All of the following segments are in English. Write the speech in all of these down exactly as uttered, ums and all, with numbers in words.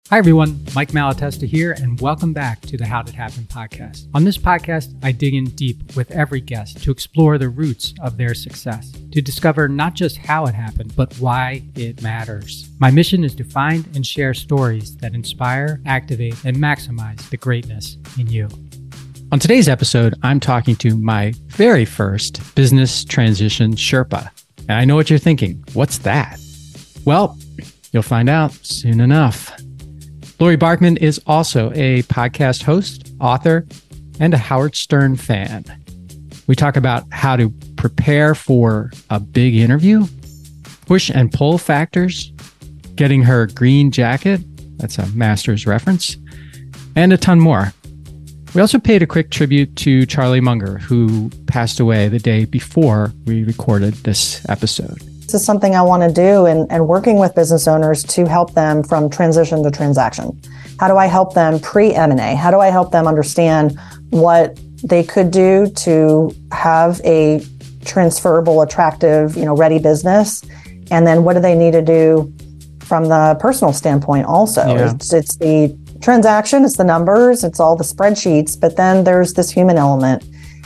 Hi everyone, Mike Malatesta here, and welcome back to the How Did Happen podcast. On this podcast, I dig in deep with every guest to explore the roots of their success, to discover not just how it happened, but why it matters. My mission is to find and share stories that inspire, activate, and maximize the greatness in you. On today's episode, I'm talking to my very first business transition Sherpa. And I know what you're thinking. What's that? Well, you'll find out soon enough. Lori Barkman is also a podcast host, author, and a Howard Stern fan. We talk about how to prepare for a big interview, push and pull factors, getting her green jacket, that's a master's reference, and a ton more. We also paid a quick tribute to Charlie Munger, who passed away the day before we recorded this episode. This is something I want to do and, and working with business owners to help them from transition to transaction. How do I help them pre-M and A? How do I help them understand what they could do to have a transferable, attractive, you know, ready business? And then what do they need to do from the personal standpoint also? Yeah. It's, it's the transaction, it's the numbers, it's all the spreadsheets, but then there's this human element.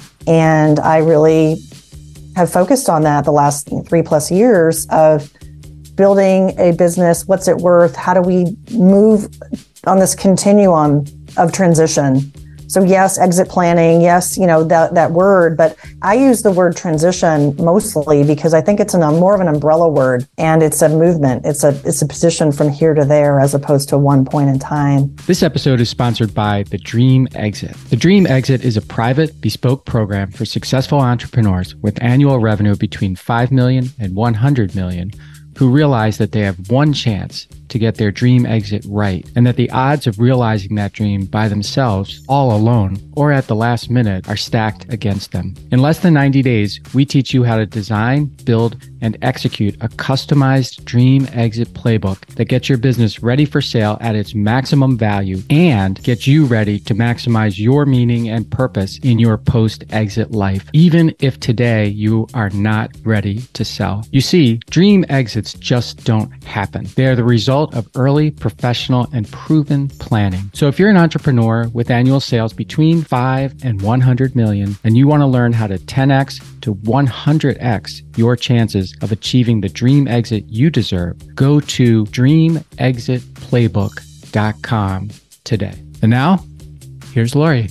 And I really have focused on that the last three plus years of building a business. What's it worth? How do we move on this continuum of transition? So yes, exit planning, yes, you know, that, that word, but I use the word transition mostly because I think it's an, a more of an umbrella word, and it's a movement. It's a, it's a position from here to there as opposed to one point in time. This episode is sponsored by The Dream Exit. The Dream Exit is a private, bespoke program for successful entrepreneurs with annual revenue between five million dollars and one hundred million dollars who realize that they have one chance to get their dream exit right, and that the odds of realizing that dream by themselves, all alone, or at the last minute are stacked against them. In less than ninety days, we teach you how to design, build, and execute a customized dream exit playbook that gets your business ready for sale at its maximum value and gets you ready to maximize your meaning and purpose in your post-exit life, even if today you are not ready to sell. You see, dream exits just don't happen. They are the result of early, professional, and proven planning. So if you're an entrepreneur with annual sales between five and one hundred million, and you want to learn how to ten x to one hundred x your chances of achieving the dream exit you deserve, go to dream exit playbook dot com today. And now, here's Lori.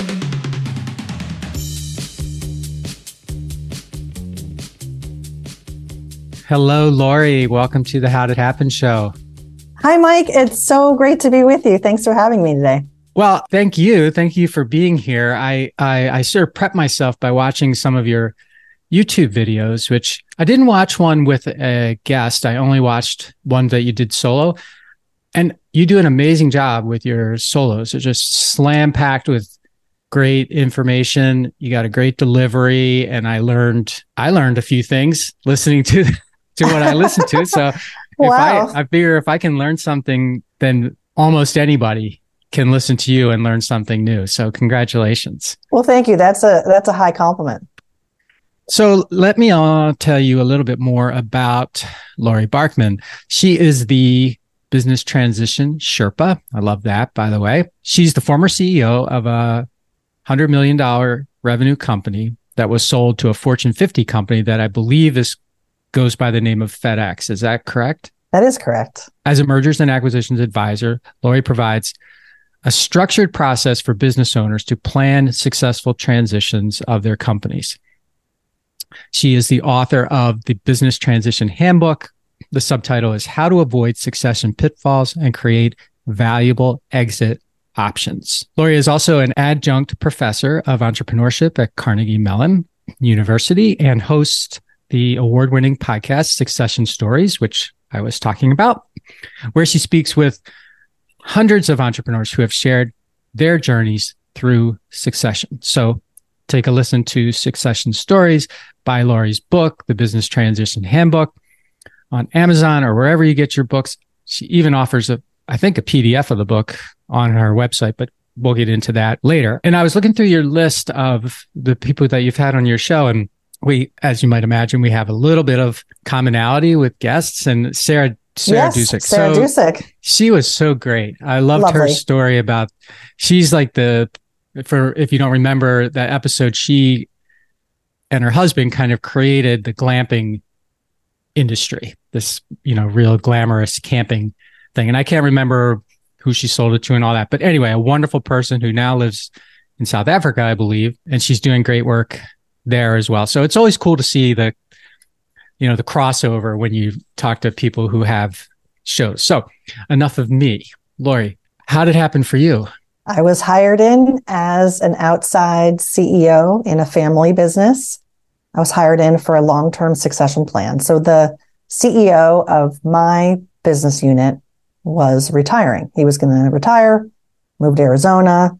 Hello, Lori. Welcome to the How Did Happen show. Hi, Mike. It's so great to be with you. Thanks for having me today. Well, thank you. Thank you for being here. I, I, I sort of prepped myself by watching some of your YouTube videos, which I didn't watch one with a guest. I only watched one that you did solo. And you do an amazing job with your solos. They're just slam packed with great information. You got a great delivery. And I learned, I learned a few things listening to, to what I listened to. So If wow. I, I figure if I can learn something, then almost anybody can listen to you and learn something new. So congratulations. Well, thank you. That's a that's a high compliment. So let me uh, tell you a little bit more about Lori Barkman. She is the business transition Sherpa. I love that, by the way. She's the former C E O of a one hundred million dollars revenue company that was sold to a Fortune fifty company that I believe is goes by the name of FedEx. Is that correct? That is correct. As a mergers and acquisitions advisor, Lori provides a structured process for business owners to plan successful transitions of their companies. She is the author of the Business Transition Handbook. The subtitle is How to Avoid Succession Pitfalls and Create Valuable Exit Options. Lori is also an adjunct professor of entrepreneurship at Carnegie Mellon University and hosts the award-winning podcast Succession Stories, which I was talking about, where she speaks with hundreds of entrepreneurs who have shared their journeys through succession. So take a listen to Succession Stories, buy Lori's book, The Business Transition Handbook, on Amazon or wherever you get your books. She even offers, a, I think, a P D F of the book on her website, but we'll get into that later. And I was looking through your list of the people that you've had on your show, and we, as you might imagine, we have a little bit of commonality with guests. And Sarah Sarah Yes, Dusick. Sarah So Dusick. she was so great. I loved her Lovely. story about, she's like the, for, if you don't remember that episode, she and her husband kind of created the glamping industry, this, you know, real glamorous camping thing. And I can't remember who she sold it to and all that. But anyway, a wonderful person who now lives in South Africa, I believe, and she's doing great work there as well. So it's always cool to see the, you know, the crossover when you talk to people who have shows. So enough of me. Lori, how did it happen for you? I was hired in as an outside C E O in a family business. I was hired in for a long-term succession plan. So the C E O of my business unit was retiring. He was going to retire, move to Arizona.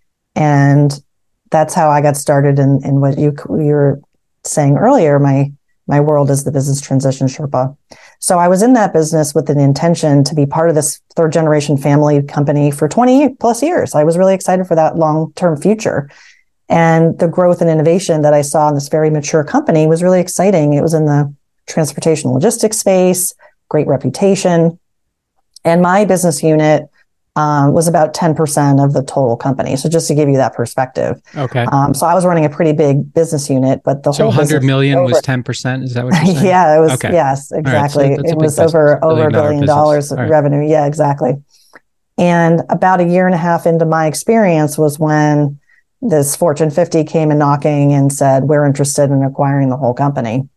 And that's how I got started in, in what you, you were saying earlier, my My world is the business transition Sherpa. So I was in that business with an intention to be part of this third generation family company for twenty plus years. I was really excited for that long-term future. And the growth and innovation that I saw in this very mature company was really exciting. It was in the transportation logistics space, great reputation. And my business unit Um, was about ten percent of the total company. So just to give you that perspective. Okay. Um, so I was running a pretty big business unit, but the so whole one hundred million over, was ten percent. Is that what you're saying? yeah, it was. Okay. Yes, exactly. Right, so it was over, over a billion dollars of right. revenue. Yeah, exactly. And about a year and a half into my experience was when this Fortune fifty came and knocking and said, we're interested in acquiring the whole company.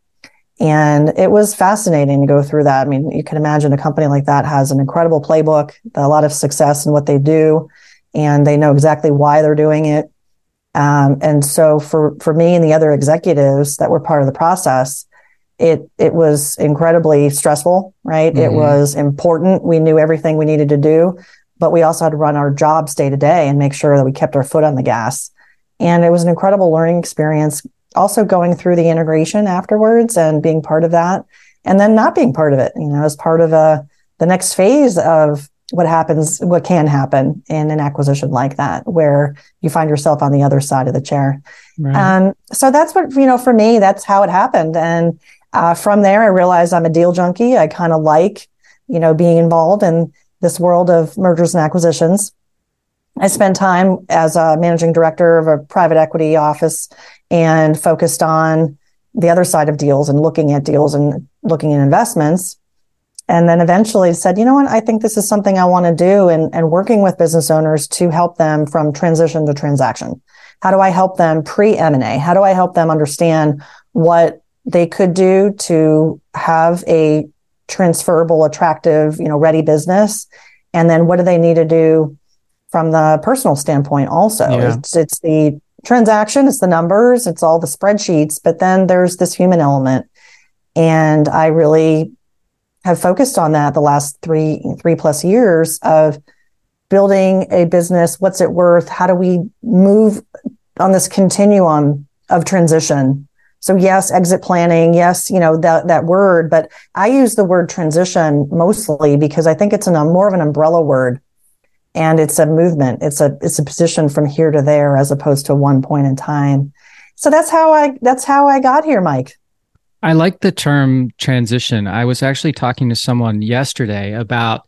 And it was fascinating to go through that. I mean, you can imagine a company like that has an incredible playbook, a lot of success in what they do, and they know exactly why they're doing it. Um, and so for, for me and the other executives that were part of the process, it, it was incredibly stressful, right? Mm-hmm. It was important. We knew everything we needed to do, but we also had to run our jobs day to day and make sure that we kept our foot on the gas. And it was an incredible learning experience. Also going through the integration afterwards and being part of that, and then not being part of it, you know, as part of a, the next phase of what happens, what can happen in an acquisition like that, where you find yourself on the other side of the chair. Right. Um, so that's what, you know, for me, that's how it happened. And uh, from there, I realized I'm a deal junkie. I kind of like, you know, being involved in this world of mergers and acquisitions. I spent time as a managing director of a private equity office and focused on the other side of deals and looking at deals and looking at investments. And then eventually said, you know what, I think this is something I want to do, and, and working with business owners to help them from transition to transaction. How do I help them pre-M and A? How do I help them understand what they could do to have a transferable, attractive, you know, ready business? And then what do they need to do from the personal standpoint also? Yeah. It's, it's the transaction, it's the numbers, it's all the spreadsheets, but then there's this human element. And I really have focused on that the last three, three plus years of building a business. What's it worth? How do we move on this continuum of transition? So yes, exit planning, yes, you know, that, that word, but I use the word transition mostly because I think it's an, a more of an umbrella word. And it's a movement. It's a it's a position from here to there as opposed to one point in time. So that's how I that's how I got here, Mike. I like the term transition. I was actually talking to someone yesterday about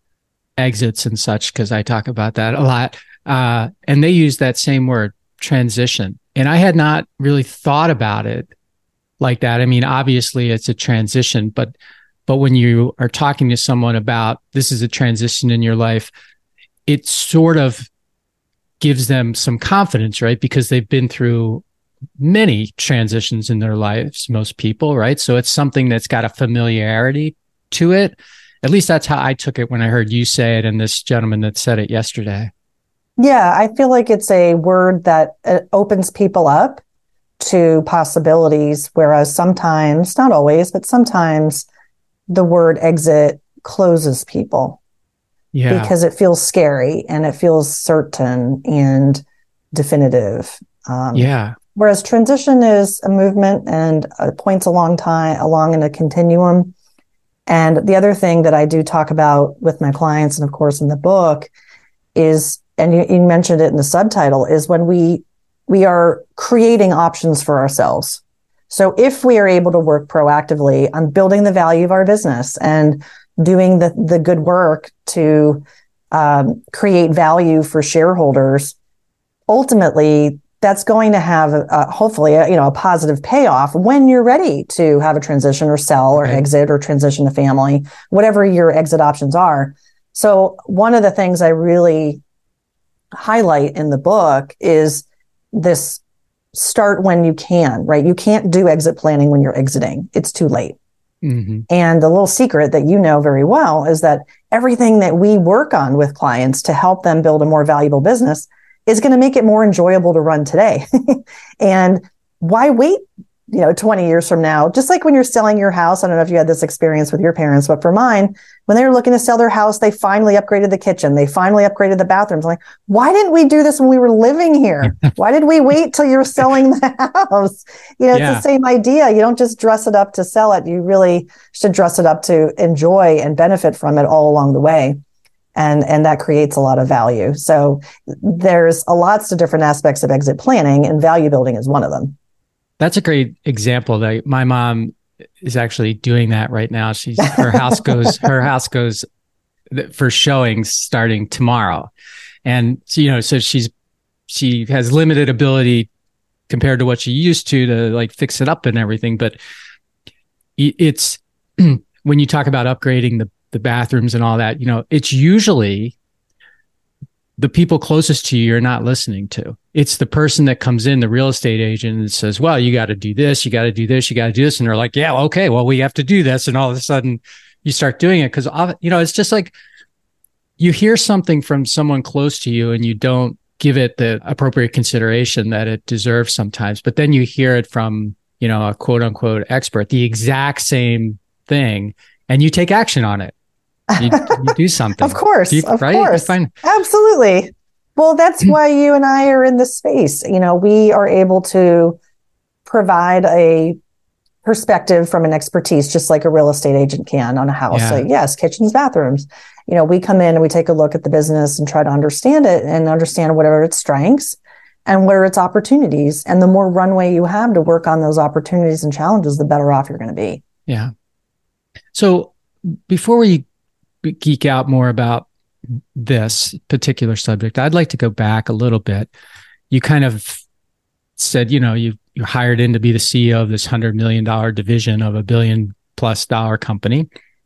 exits and such, because I talk about that a lot. Uh, and they use that same word, transition. And I had not really thought about it like that. I mean, obviously it's a transition, but but when you are talking to someone about this is a transition in your life, it sort of gives them some confidence, right? Because they've been through many transitions in their lives, most people, right? So it's something that's got a familiarity to it. At least that's how I took it when I heard you say it and this gentleman that said it yesterday. Yeah, I feel like it's a word that opens people up to possibilities, whereas sometimes, not always, but sometimes the word exit closes people. Yeah. Because it feels scary and it feels certain and definitive. Um, yeah. Whereas transition is a movement and uh, points along time along in a continuum. And the other thing that I do talk about with my clients, and of course in the book, is, and you, you mentioned it in the subtitle, is when we we are creating options for ourselves. So if we are able to work proactively on building the value of our business and doing the, the good work to um, create value for shareholders, ultimately, that's going to have a, a, hopefully a, you know, a positive payoff when you're ready to have a transition or sell or right. exit or transition to family, whatever your exit options are. So one of the things I really highlight in the book is this: start when you can, right? You can't do exit planning when you're exiting. It's too late. Mm-hmm. And the little secret that you know very well is that everything that we work on with clients to help them build a more valuable business is going to make it more enjoyable to run today. And why wait, you know, twenty years from now? Just like when you're selling your house, I don't know if you had this experience with your parents, but for mine, when they were looking to sell their house, they finally upgraded the kitchen. They finally upgraded the bathrooms. I'm like, why didn't we do this when we were living here? Why did we wait till you're selling the house? You know, yeah. It's the same idea. You don't just dress it up to sell it. You really should dress it up to enjoy and benefit from it all along the way. And, and that creates a lot of value. So there's a lots of different aspects of exit planning, and value building is one of them. That's a great example. That my mom is actually doing that right now. She's her house goes her house goes for showings starting tomorrow, and so, you know, so she's she has limited ability compared to what she used to to like fix it up and everything. But it's when you talk about upgrading the the bathrooms and all that, you know, it's usually the people closest to you you're not listening to. It's the person that comes in, the real estate agent, and says, well, you got to do this, you got to do this, you got to do this. And they're like, yeah, okay, well, we have to do this. And all of a sudden you start doing it because, you know, it's just like you hear something from someone close to you and you don't give it the appropriate consideration that it deserves sometimes. But then you hear it from, you know, a quote unquote expert, the exact same thing, and you take action on it. You, you do something. Of course, you, of right? course. Absolutely. Well, that's why you and I are in this space. You know, we are able to provide a perspective from an expertise, just like a real estate agent can on a house. Yeah. So yes, kitchens, bathrooms. You know, we come in and we take a look at the business and try to understand it and understand what are its strengths and what are its opportunities. And the more runway you have to work on those opportunities and challenges, the better off you're going to be. Yeah. So before we geek out more about this particular subject, I'd like to go back a little bit. You kind of said, you know, you you're hired in to be the C E O of this hundred million dollar division of a billion plus dollar company.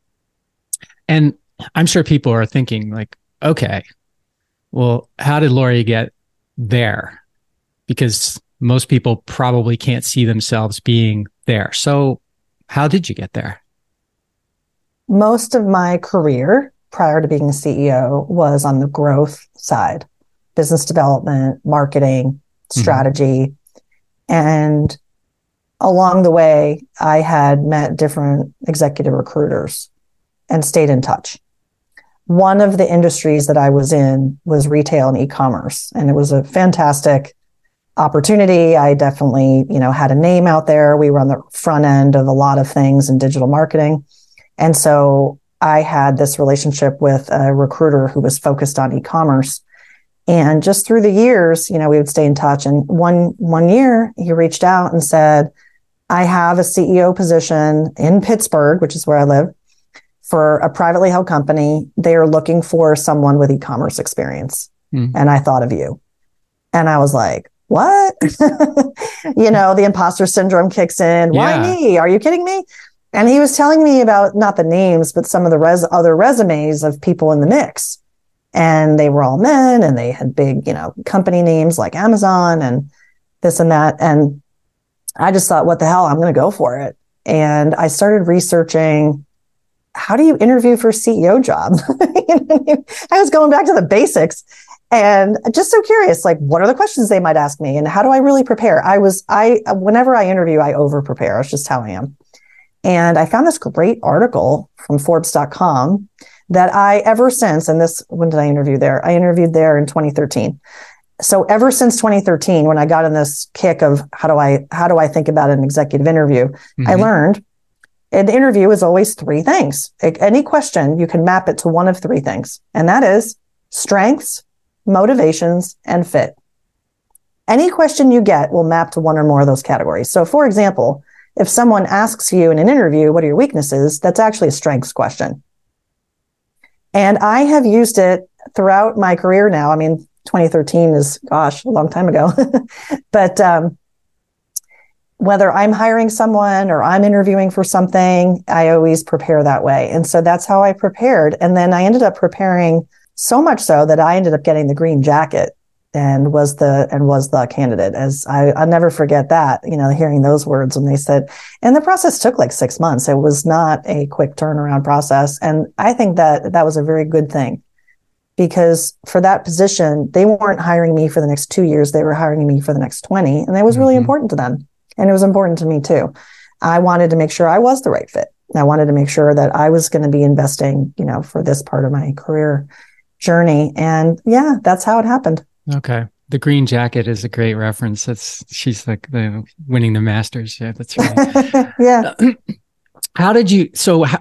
And I'm sure people are thinking like, okay, well, how did Lori get there? Because most people probably can't see themselves being there. So how did you get there? Most of my career prior to being a C E O was on the growth side, business development, marketing, strategy. Mm-hmm. And along the way, I had met different executive recruiters and stayed in touch. One of the industries that I was in was retail and e-commerce, and it was a fantastic opportunity. I definitely, you know, had a name out there. We were on the front end of a lot of things in digital marketing. And so I had this relationship with a recruiter who was focused on e-commerce. And just through the years, you know, we would stay in touch. And one, one year he reached out and said, I have a C E O position in Pittsburgh, which is where I live, for a privately held company. They are looking for someone with e-commerce experience. Mm. And I thought of you. And I was like, what? You know, the imposter syndrome kicks in. Why yeah. me? Are you kidding me? And he was telling me about not the names, but some of the res- other resumes of people in the mix. And they were all men and they had big, you know, company names like Amazon and this and that. And I just thought, what the hell? I'm going to go for it. And I started researching, how do you interview for a C E O job? I was going back to the basics and just so curious, like, what are the questions they might ask me and how do I really prepare? I was, I, whenever I interview, I over prepare. It's just how I am. And I found this great article from Forbes dot com that I ever since, and this, when did I interview there? I interviewed there in twenty thirteen. So ever since twenty thirteen, when I got in this kick of how do I, how do I think about an executive interview, mm-hmm. I learned an interview is always three things. Any question, you can map it to one of three things. And that is strengths, motivations, and fit. Any question you get will map to one or more of those categories. So for example, if someone asks you in an interview, what are your weaknesses? That's actually a strengths question. And I have used it throughout my career now. I mean, twenty thirteen is, gosh, a long time ago. But um, whether I'm hiring someone or I'm interviewing for something, I always prepare that way. And so that's how I prepared. And then I ended up preparing so much so that I ended up getting the green jacket and was the and was the candidate. As I, I'll never forget that, you know, hearing those words when they said, and the process took like six months. It was not a quick turnaround process. And I think that that was a very good thing, because for that position, they weren't hiring me for the next two years. They were hiring me for the next twenty. And that was really mm-hmm. important to them. And it was important to me too. I wanted to make sure I was the right fit. I wanted to make sure that I was going to be investing, you know, for this part of my career journey. And yeah, that's how it happened. Okay. The green jacket is a great reference. That's, she's like the winning the Masters. Yeah, that's right. Yeah. How did you, so how,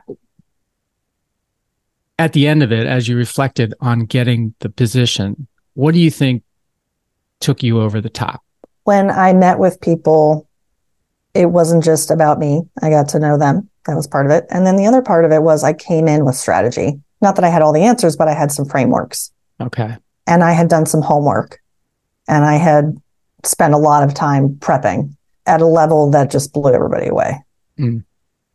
at the end of it, as you reflected on getting the position, what do you think took you over the top? When I met with people, it wasn't just about me. I got to know them. That was part of it. And then the other part of it was I came in with strategy. Not that I had all the answers, but I had some frameworks. Okay. And I had done some homework. And I had spent a lot of time prepping at a level that just blew everybody away. Mm.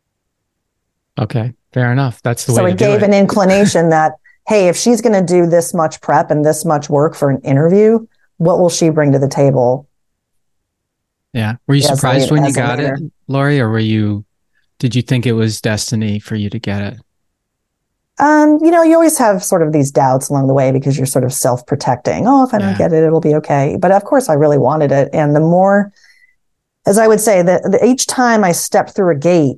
Okay. Fair enough. That's the so way to it do gave it. an inclination that, hey, if she's going to do this much prep and this much work for an interview, what will she bring to the table? Yeah. Were you surprised a, when you got it, Lori, or were you, did you think it was destiny for you to get it? Um, you know, you always have sort of these doubts along the way because you're sort of self-protecting. Oh, if I don't yeah. get it, it'll be okay. But of course I really wanted it. And the more, as I would say, that each time I stepped through a gate,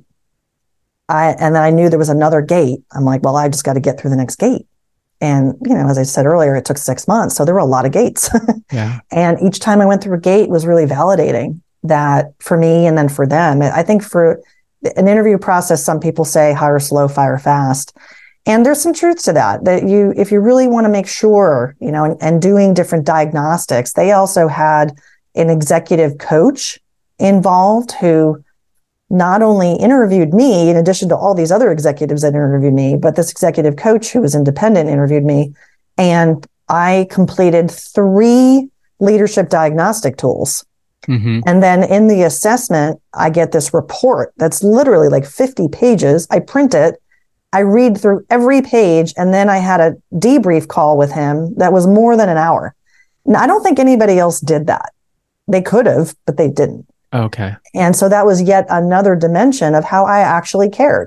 I, and then I knew there was another gate. I'm like, well, I just got to get through the next gate. And, you know, as I said earlier, it took six months. So there were a lot of gates. Yeah. And each time I went through a gate was really validating that for me and then for them. I think for an interview process, some people say hire slow, fire fast. And there's some truth to that, that you, if you really want to make sure, you know, and, and doing different diagnostics, they also had an executive coach involved who not only interviewed me, in addition to all these other executives that interviewed me, but this executive coach who was independent interviewed me. And I completed three leadership diagnostic tools. Mm-hmm. And then in the assessment, I get this report that's literally like fifty pages. I print it. I read through every page, and then I had a debrief call with him that was more than an hour. Now, I don't think anybody else did that. They could have, but they didn't. Okay. And so that was yet another dimension of how I actually cared.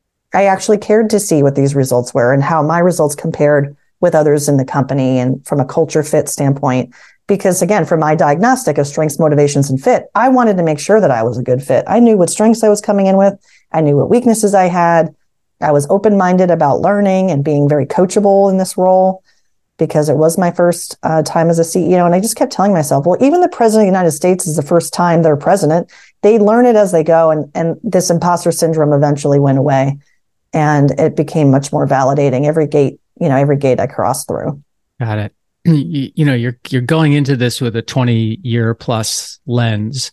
I actually cared to see what these results were and how my results compared with others in the company and from a culture fit standpoint. Because again, for my diagnostic of strengths, motivations, and fit, I wanted to make sure that I was a good fit. I knew what strengths I was coming in with. I knew what weaknesses I had. I was open-minded about learning and being very coachable in this role because it was my first uh, time as a C E O. And I just kept telling myself, well, even the president of the United States is the first time they're president. They learn it as they go. And, and this imposter syndrome eventually went away. And it became much more validating every gate, you know, every gate I crossed through. Got it. You, you know, you're you're going into this with a twenty year plus lens,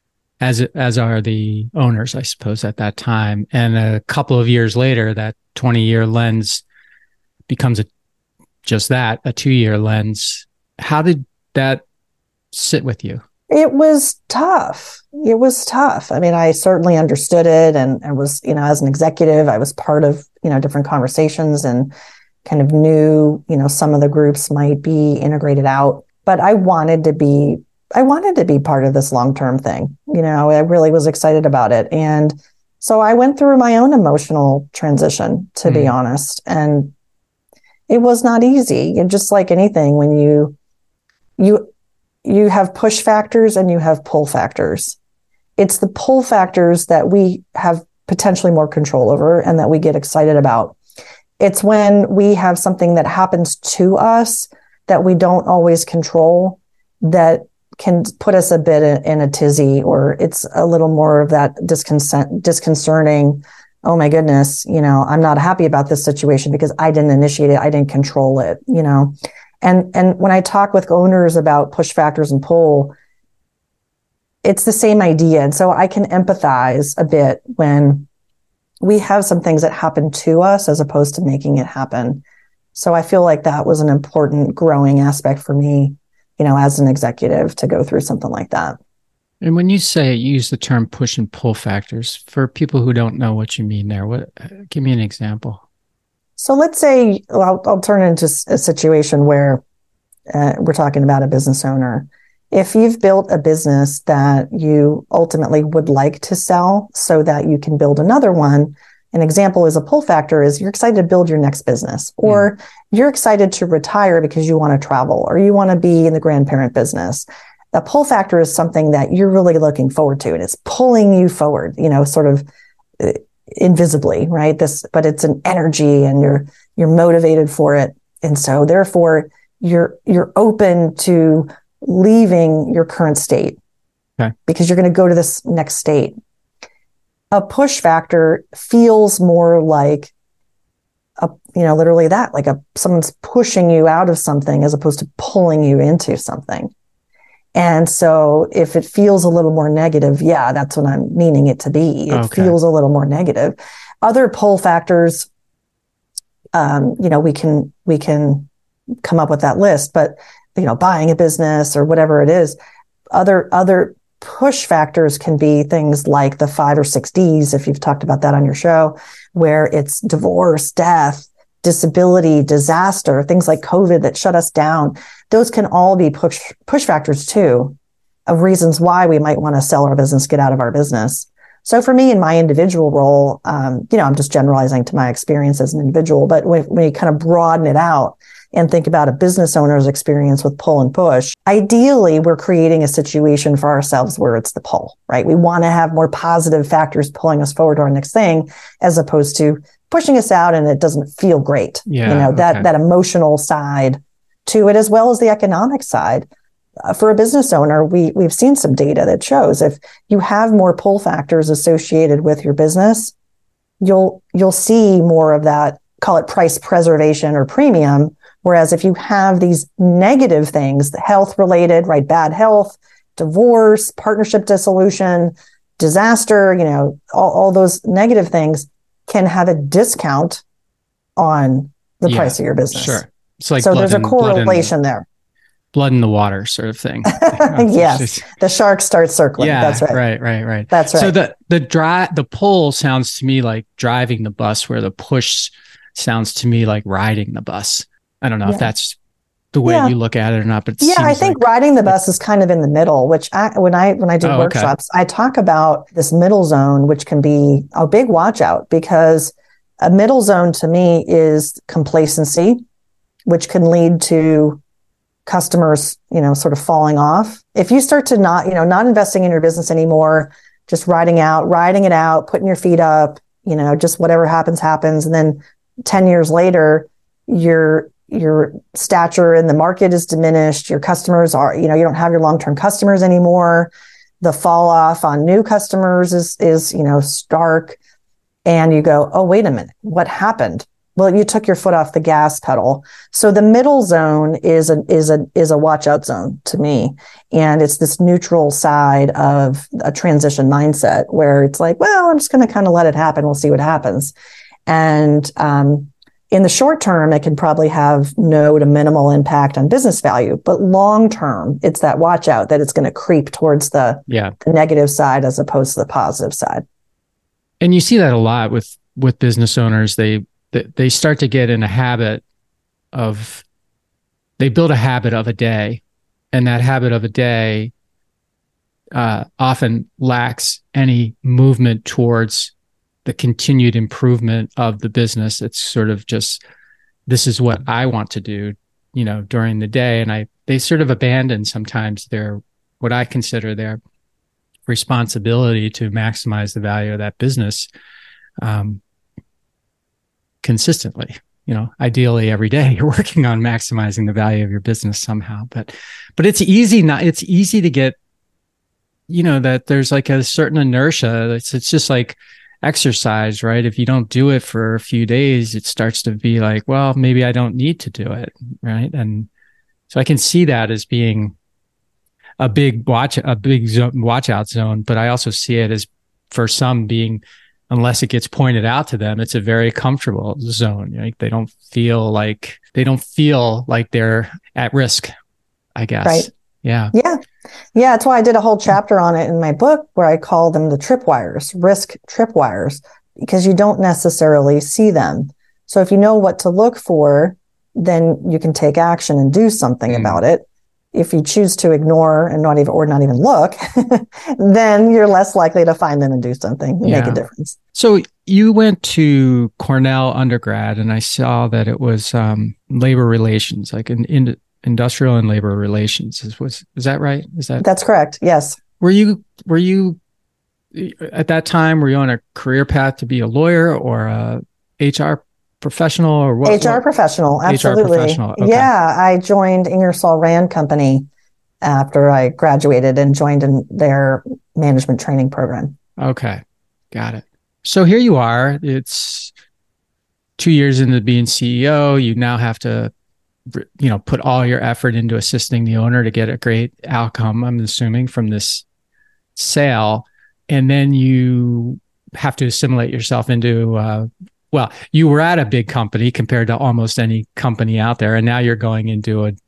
as as are the owners, I suppose, at that time. And a couple of years later, that twenty year lens becomes a just that, a two year lens. How did that sit with you? It was tough. It was tough. I mean, I certainly understood it and, and was, you know, as an executive, I was part of, you know, different conversations and kind of knew, you know, some of the groups might be integrated out, but I wanted to be, I wanted to be part of this long-term thing. You know, I really was excited about it. And so I went through my own emotional transition, to mm. be honest. And it was not easy. And just like anything, when you, you, you have push factors and you have pull factors. It's the pull factors that we have potentially more control over and that we get excited about. It's when we have something that happens to us that we don't always control that can put us a bit in, in a tizzy, or it's a little more of that discon- disconcerting, oh my goodness, you know, I'm not happy about this situation because I didn't initiate it. I didn't control it, you know. And and when I talk with owners about push factors and pull, it's the same idea. And so I can empathize a bit when we have some things that happen to us as opposed to making it happen So I feel like that was an important growing aspect for me, you know, as an executive to go through something like that. And when you say you use the term push and pull factors, for people who don't know what you mean there, what give me an example. So let's say well, I'll, I'll turn into a situation where uh, we're talking about a business owner. If you've built a business that you ultimately would like to sell so that you can build another one, an example is a pull factor is you're excited to build your next business, or mm. you're excited to retire because you want to travel, or you want to be in the grandparent business. The pull factor is something that you're really looking forward to, and it's pulling you forward, you know, sort of uh, invisibly, right? This, but it's an energy, and you're you're motivated for it, and so therefore you're you're open to leaving your current state, okay, because you're going to go to this next state. A push factor feels more like a, you know, literally that, like a someone's pushing you out of something as opposed to pulling you into something. And so if it feels a little more negative, yeah, that's what I'm meaning it to be. It okay. feels a little more negative. Other pull factors, um, you know, we can, we can come up with that list, but, you know, buying a business or whatever it is, other, other push factors can be things like the five or six Ds, if you've talked about that on your show, where it's divorce, death, disability, disaster, things like COVID that shut us down. Those can all be push push factors too, of reasons why we might want to sell our business, get out of our business. So for me in my individual role, um, you know, I'm just generalizing to my experience as an individual, but when, when you kind of broaden it out and think about a business owner's experience with pull and push, ideally we're creating a situation for ourselves where it's the pull, right? We want to have more positive factors pulling us forward to our next thing, as opposed to pushing us out and it doesn't feel great. Yeah, you know, that, okay. that emotional side to it, as well as the economic side. Uh, for a business owner, we, we've seen some data that shows if you have more pull factors associated with your business, you'll, you'll see more of that, call it price preservation or premium. Whereas if you have these negative things, health related, right? Bad health, divorce, partnership dissolution, disaster, you know, all, all those negative things can have a discount on the yeah, price of your business. Sure. It's like so there's a and, correlation blood there. Blood in the water sort of thing. Yes. The sharks start circling. Yeah, that's right. Right, right, right. That's right. So the the dry the pull sounds to me like driving the bus, where the push sounds to me like riding the bus. I don't know yeah. if that's the way yeah. you look at it or not, but it yeah, I think like, riding the bus is kind of in the middle, which I, when I, when I do oh, workshops, okay. I talk about this middle zone, which can be a big watch out, because a middle zone to me is complacency, which can lead to customers, you know, sort of falling off. If you start to not, you know, not investing in your business anymore, just riding out, riding it out, putting your feet up, you know, just whatever happens, happens. And then ten years later, you're, your stature in the market is diminished. Your customers are, you know, you don't have your long-term customers anymore. The fall off on new customers is, is, you know, stark. And you go, oh, wait a minute, what happened? Well, you took your foot off the gas pedal. So the middle zone is a, is a, is a watch out zone to me. And it's this neutral side of a transition mindset where it's like, well, I'm just going to kind of let it happen. We'll see what happens. And, um, in the short term, it can probably have no to minimal impact on business value, but long term, it's that watch out that it's going to creep towards the, yeah. the negative side as opposed to the positive side. And you see that a lot with with business owners. They they start to get in a habit of, they build a habit of a day, and that habit of a day uh, often lacks any movement towards the continued improvement of the business. It's sort of just, this is what I want to do, you know, during the day. And I, they sort of abandon sometimes their, what I consider their responsibility to maximize the value of that business, um, consistently. You know, ideally every day you're working on maximizing the value of your business somehow, but, but it's easy not, it's easy to get, you know, that there's like a certain inertia. It's, it's just like exercise, right? If you don't do it for a few days, it starts to be like, well, maybe I don't need to do it, right? And so I can see that as being a big watch, a big zone, watch out zone, but I also see it as, for some, being unless it gets pointed out to them, it's a very comfortable zone. Like they don't feel like they don't feel like they're at risk, I guess. Right. Yeah. Yeah. Yeah. That's why I did a whole chapter on it in my book where I call them the tripwires, risk tripwires, because you don't necessarily see them. So if you know what to look for, then you can take action and do something mm. about it. If you choose to ignore and not even, or not even look, then you're less likely to find them and do something and yeah. make a difference. So you went to Cornell undergrad, and I saw that it was um, labor relations, like in, in industrial and labor relations. Is was is that right? Is that that's correct? Yes. Were you were you at that time? Were you on a career path to be a lawyer or a H R professional or what? H R what? professional, absolutely. H R professional. Okay. Yeah, I joined Ingersoll Rand Company after I graduated and joined in their management training program. Okay, got it. So here you are. It's two years into being C E O. You now have to, you know, put all your effort into assisting the owner to get a great outcome, I'm assuming, from this sale. And then you have to assimilate yourself into, uh, well, you were at a big company compared to almost any company out there. And now you're going into a,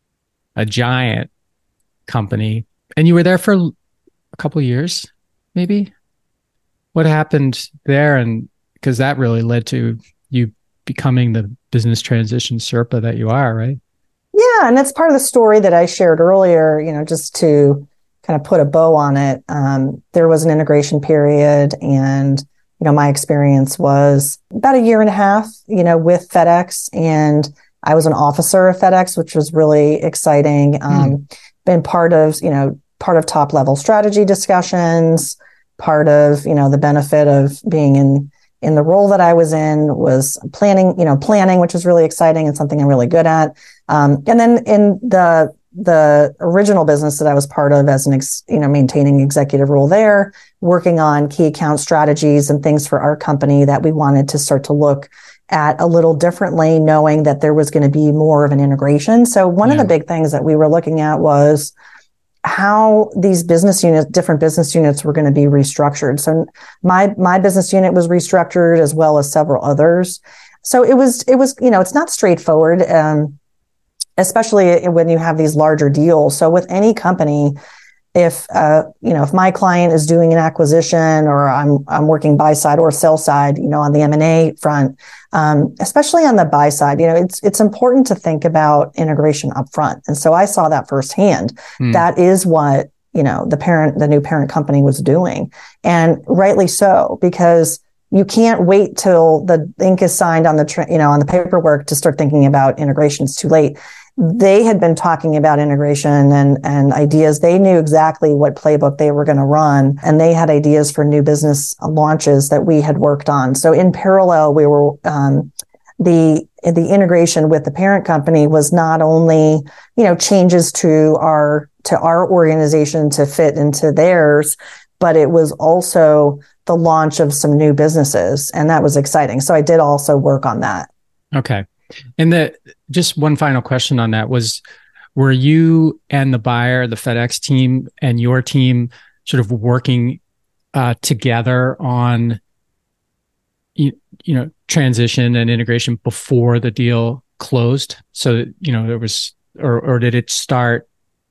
a giant company. And you were there for a couple of years, maybe? What happened there? And because that really led to you becoming the business transition Sherpa that you are, right? Yeah. And that's part of the story that I shared earlier, you know, just to kind of put a bow on it. Um, there was an integration period, and, you know, my experience was about a year and a half, you know, with FedEx, and I was an officer of FedEx, which was really exciting. Um, mm. Been part of, you know, part of top level strategy discussions, part of, you know, the benefit of being in in the role that I was in was planning, you know, planning, which was really exciting and something I'm really good at. Um, and then in the the original business that I was part of as an, ex, you know, maintaining executive role there, working on key account strategies and things for our company that we wanted to start to look at a little differently, knowing that there was going to be more of an integration. So one yeah. of the big things that we were looking at was how these business units, different business units were going to be restructured. So my, my business unit was restructured as well as several others. So it was, it was, you know, it's not straightforward, um, especially when you have these larger deals. So with any company, if, uh, you know, if my client is doing an acquisition, or I'm, I'm working buy side or sell side, you know, on the M and A front, um, especially on the buy side, you know, it's, it's important to think about integration up front. And so I saw that firsthand. Mm. That is what, you know, the parent, the new parent company was doing, and rightly so, because you can't wait till the ink is signed on the, tra- you know, on the paperwork to start thinking about integration. It's too late. They had been talking about integration and, and ideas. They knew exactly what playbook they were going to run, and they had ideas for new business launches that we had worked on. So in parallel, we were, um, the, the integration with the parent company was not only, you know, changes to our, to our organization to fit into theirs, but it was also the launch of some new businesses. And that was exciting. So I did also work on that. Okay. And the, just one final question on that was, were you and the buyer, the FedEx team and your team sort of working uh, together on, you, you know, transition and integration before the deal closed? So, you know, there was, or, or did it start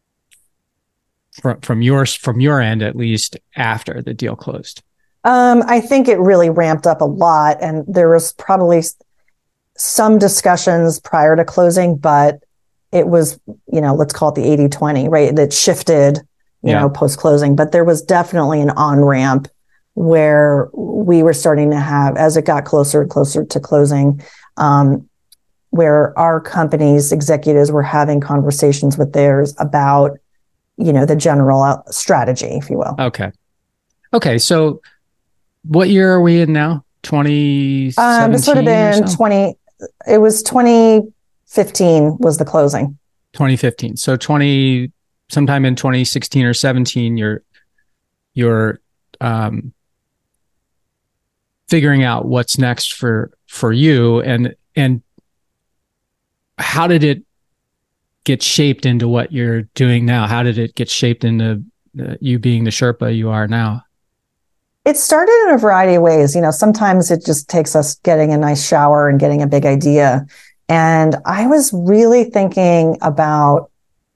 from, from your, from your end, at least after the deal closed? Um, I think it really ramped up a lot, and there was probably some discussions prior to closing, but it was, you know, let's call it the eighty twenty, right? That shifted, you yeah. know, post closing, but there was definitely an on ramp where we were starting to have, as it got closer and closer to closing, um, where our company's executives were having conversations with theirs about, you know, the general strategy, if you will. Okay. Okay. So what year are we in now? twenty seventeen? Um, this would have been so? twenty. It was twenty fifteen was the closing. twenty fifteen. So twenty, sometime in twenty sixteen or seventeen, you're, you're, um, figuring out what's next for, for you. And, and how did it get shaped into what you're doing now? How did it get shaped into uh, you being the Sherpa you are now? It started in a variety of ways. You know, sometimes it just takes us getting a nice shower and getting a big idea. And I was really thinking about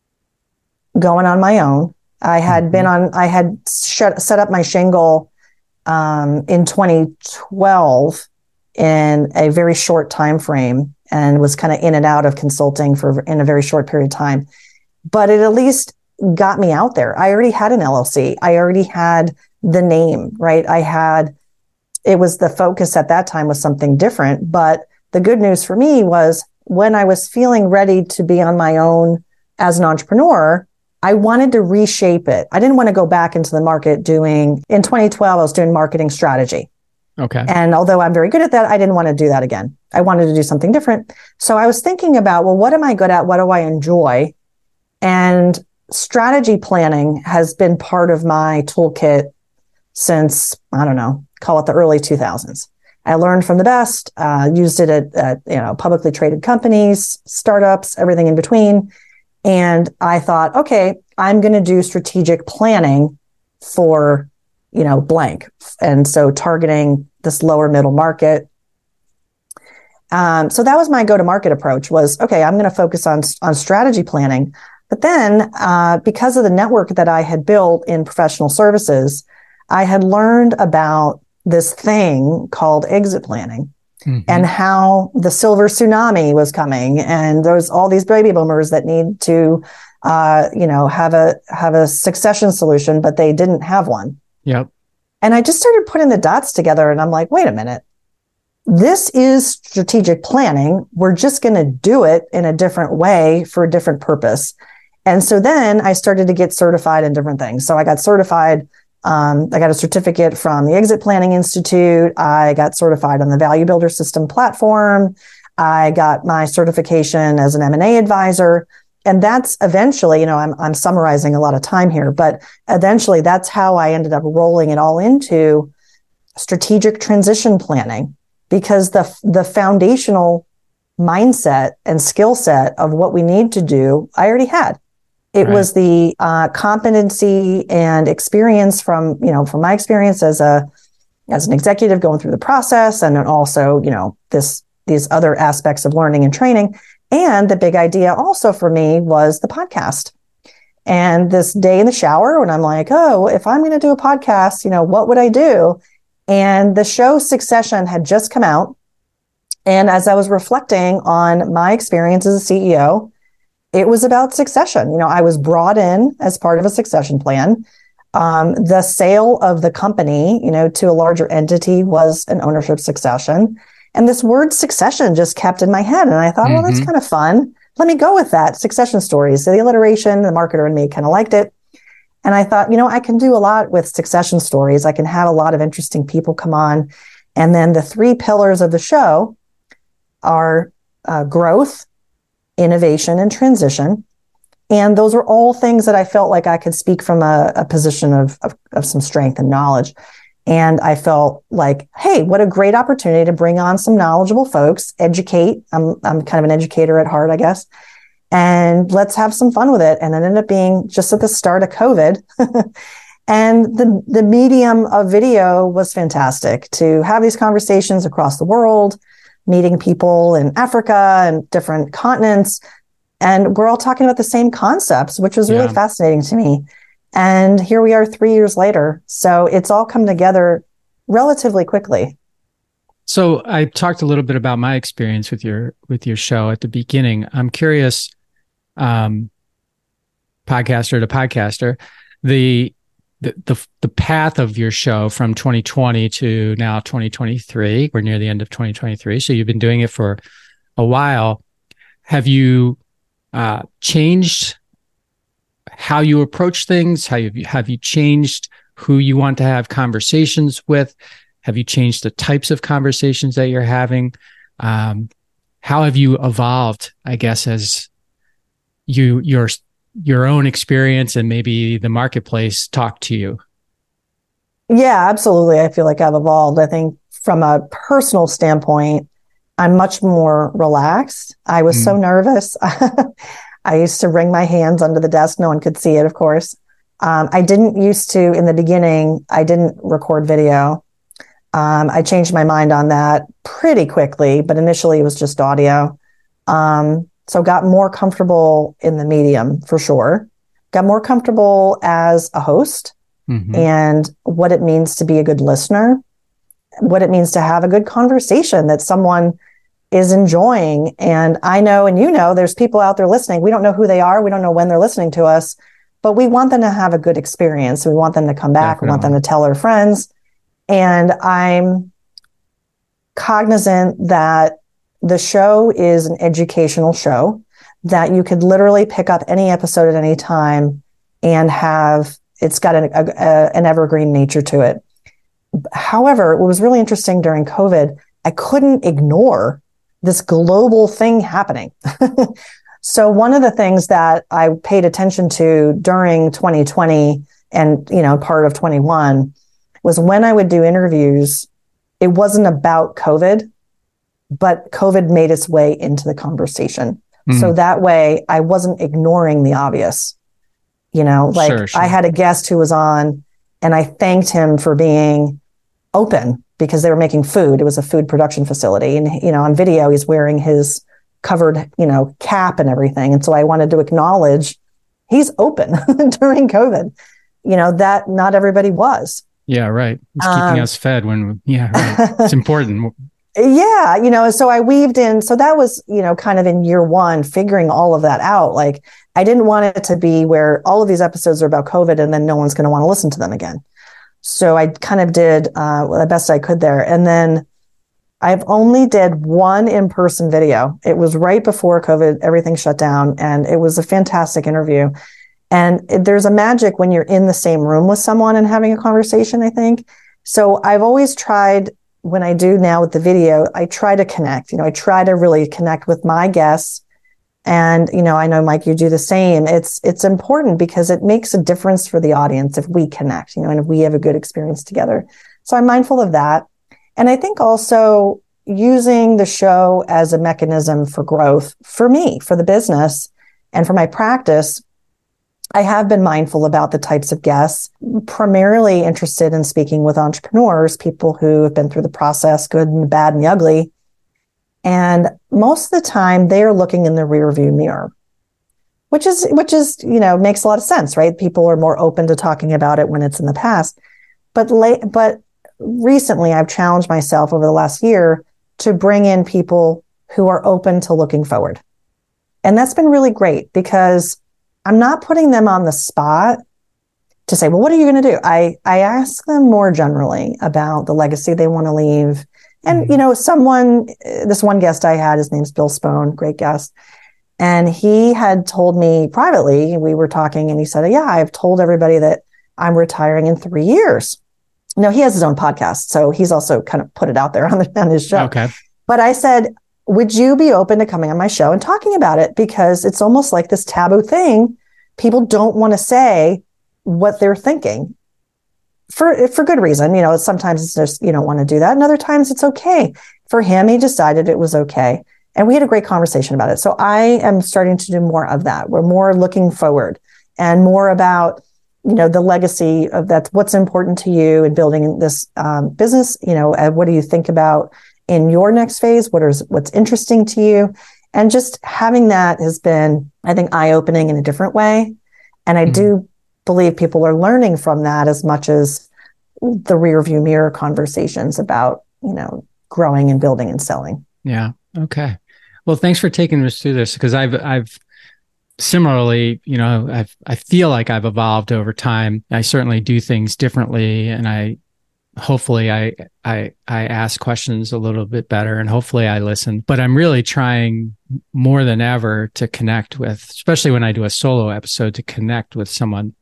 going on my own. I had mm-hmm. been on, I had shut, set up my shingle um, in twenty twelve in a very short time frame, and was kind of in and out of consulting for in a very short period of time. But it at least got me out there. I already had an L L C. I already had the name, right? I had, it was the focus at that time was something different. But the good news for me was when I was feeling ready to be on my own as an entrepreneur, I wanted to reshape it. I didn't want to go back into the market doing, in twenty twelve, I was doing marketing strategy. Okay. And although I'm very good at that, I didn't want to do that again. I wanted to do something different. So I was thinking about, well, what am I good at? What do I enjoy? And strategy planning has been part of my toolkit since, I don't know, call it the early two thousands. I learned from the best, uh, used it at, at you know publicly traded companies, startups, everything in between. And I thought, okay, I'm going to do strategic planning for, you know, blank. And so targeting this lower middle market. Um, so that was my go-to-market approach was, okay, I'm going to focus on, on strategy planning. But then uh, because of the network that I had built in professional services, I had learned about this thing called exit planning. Mm-hmm. And how the silver tsunami was coming, and there's all these baby boomers that need to, uh, you know, have a have a succession solution, but they didn't have one. Yep. And I just started putting the dots together, and I'm like, wait a minute, this is strategic planning. We're just going to do it in a different way for a different purpose. And so then I started to get certified in different things. So I got certified. Um, I got a certificate from the Exit Planning Institute. I got certified on the Value Builder System platform. I got my certification as an M and A advisor. And that's eventually, you know, I'm, I'm summarizing a lot of time here, but eventually that's how I ended up rolling it all into strategic transition planning, because the, the foundational mindset and skill set of what we need to do, I already had. It right. was the uh, competency and experience from, you know, from my experience as a, as an executive going through the process, and then also, you know, this, these other aspects of learning and training. And the big idea also for me was the podcast. And this day in the shower when I'm like, oh, if I'm going to do a podcast, you know, what would I do? And the show Succession had just come out. And as I was reflecting on my experience as a C E O, it was about succession. You know, I was brought in as part of a succession plan. Um, the sale of the company, you know, to a larger entity was an ownership succession. And this word succession just kept in my head. And I thought, mm-hmm. well, that's kind of fun. Let me go with that. Succession stories. So the alliteration, the marketer in me kind of liked it. And I thought, you know, I can do a lot with succession stories. I can have a lot of interesting people come on. And then the three pillars of the show are uh, growth, innovation, and transition. And those are all things that I felt like I could speak from a, a position of, of, of some strength and knowledge. And I felt like, hey, what a great opportunity to bring on some knowledgeable folks, educate. I'm, I'm kind of an educator at heart, I guess. And let's have some fun with it. And it ended up being just at the start of COVID. And the, the medium of video was fantastic to have these conversations across the world, meeting people in Africa and different continents. And we're all talking about the same concepts, which was really yeah. fascinating to me. And here we are three years later. So it's all come together relatively quickly. So I talked a little bit about my experience with your with your show at the beginning. I'm curious, um, podcaster to podcaster, the The, the the path of your show from twenty twenty to now twenty twenty-three, we're near the end of twenty twenty-three. So you've been doing it for a while. Have you uh, changed how you approach things? How you, have you changed who you want to have conversations with? Have you changed the types of conversations that you're having? Um, how have you evolved, I guess, as you your your own experience and maybe the marketplace talk to you? Yeah, absolutely. I feel like I've evolved. I think from a personal standpoint, I'm much more relaxed. I was mm. so nervous. I used to wring my hands under the desk. No one could see it, of course. Um, I didn't used to, in the beginning, I didn't record video. Um, I changed my mind on that pretty quickly, but initially it was just audio. Um, so got more comfortable in the medium for sure. Got more comfortable as a host mm-hmm. and what it means to be a good listener, what it means to have a good conversation that someone is enjoying. And I know, and you know, there's people out there listening. We don't know who they are. We don't know when they're listening to us, but we want them to have a good experience. We want them to come back. Definitely. We want them to tell their friends. And I'm cognizant that the show is an educational show, that you could literally pick up any episode at any time and have, it's got an, a, a, an evergreen nature to it. However, what was really interesting during COVID, I couldn't ignore this global thing happening. So one of the things that I paid attention to during twenty twenty and, you know, part of twenty-one was when I would do interviews, it wasn't about COVID, but COVID made its way into the conversation. Mm-hmm. So that way I wasn't ignoring the obvious. You know, like sure, sure. I had a guest who was on and I thanked him for being open because they were making food. It was a food production facility. And, you know, on video, he's wearing his covered, you know, cap and everything. And so I wanted to acknowledge he's open during COVID, you know, that not everybody was. Yeah, right. It's keeping um, us fed when, yeah, right. It's important. Yeah, you know, so I weaved in. So that was, you know, kind of in year one, figuring all of that out. Like, I didn't want it to be where all of these episodes are about COVID and then no one's going to want to listen to them again. So I kind of did uh, the best I could there. And then I've only did one in-person video. It was right before COVID, everything shut down. And it was a fantastic interview. And it, there's a magic when you're in the same room with someone and having a conversation, I think. So I've always tried, when I do now with the video, I try to connect. You know, I try to really connect with my guests. And, you know, I know, Mike, you do the same. It's it's important because it makes a difference for the audience if we connect, you know, and if we have a good experience together. So I'm mindful of that. And I think also using the show as a mechanism for growth for me, for the business, and for my practice, I have been mindful about the types of guests, primarily interested in speaking with entrepreneurs, people who have been through the process, good and the bad and the ugly. And most of the time they are looking in the rearview mirror, which is, which is, you know, makes a lot of sense, right? People are more open to talking about it when it's in the past. But late, but recently I've challenged myself over the last year to bring in people who are open to looking forward. And that's been really great because I'm not putting them on the spot to say, well, what are you going to do? I, I ask them more generally about the legacy they want to leave. And, you know, someone, this one guest I had, his name's Bill Spohn, great guest. And he had told me privately, we were talking and he said, yeah, I've told everybody that I'm retiring in three years. No, he has his own podcast. So he's also kind of put it out there on, the, on his show. Okay. But I said, would you be open to coming on my show and talking about it? Because it's almost like this taboo thing. People don't want to say what they're thinking. For for good reason, you know, sometimes it's just, you don't want to do that. And other times it's okay. For him, he decided it was okay. And we had a great conversation about it. So I am starting to do more of that. We're more looking forward and more about, you know, the legacy of that's what's important to you in building this um, business. You know, uh, what do you think about in your next phase? What is what's interesting to you? And just having that has been, I think, eye-opening in a different way. And I mm-hmm. do believe people are learning from that as much as the rear view mirror conversations about, you know, growing and building and selling. Yeah. Okay. Well, thanks for taking us through this because I've, I've similarly, you know, I've, I feel like I've evolved over time. I certainly do things differently and I, hopefully I, I, I ask questions a little bit better and hopefully I listen, but I'm really trying more than ever to connect with, especially when I do a solo episode, to connect with someone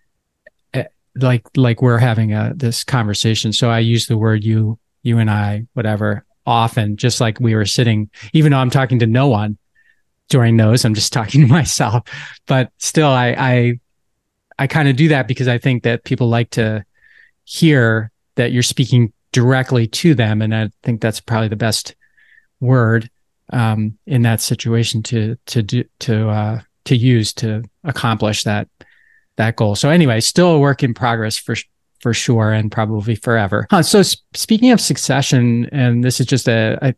like, like we're having a, this conversation. So I use the word you, you and I, whatever, often, just like we were sitting, even though I'm talking to no one during those, I'm just talking to myself, but still I, I, I kind of do that because I think that people like to hear that you're speaking directly to them. And I think that's probably the best word, um, in that situation to, to do, to, uh, to use to accomplish that, that goal. So anyway, still a work in progress for for sure, and probably forever. Huh, so sp- speaking of succession, and this is just a, a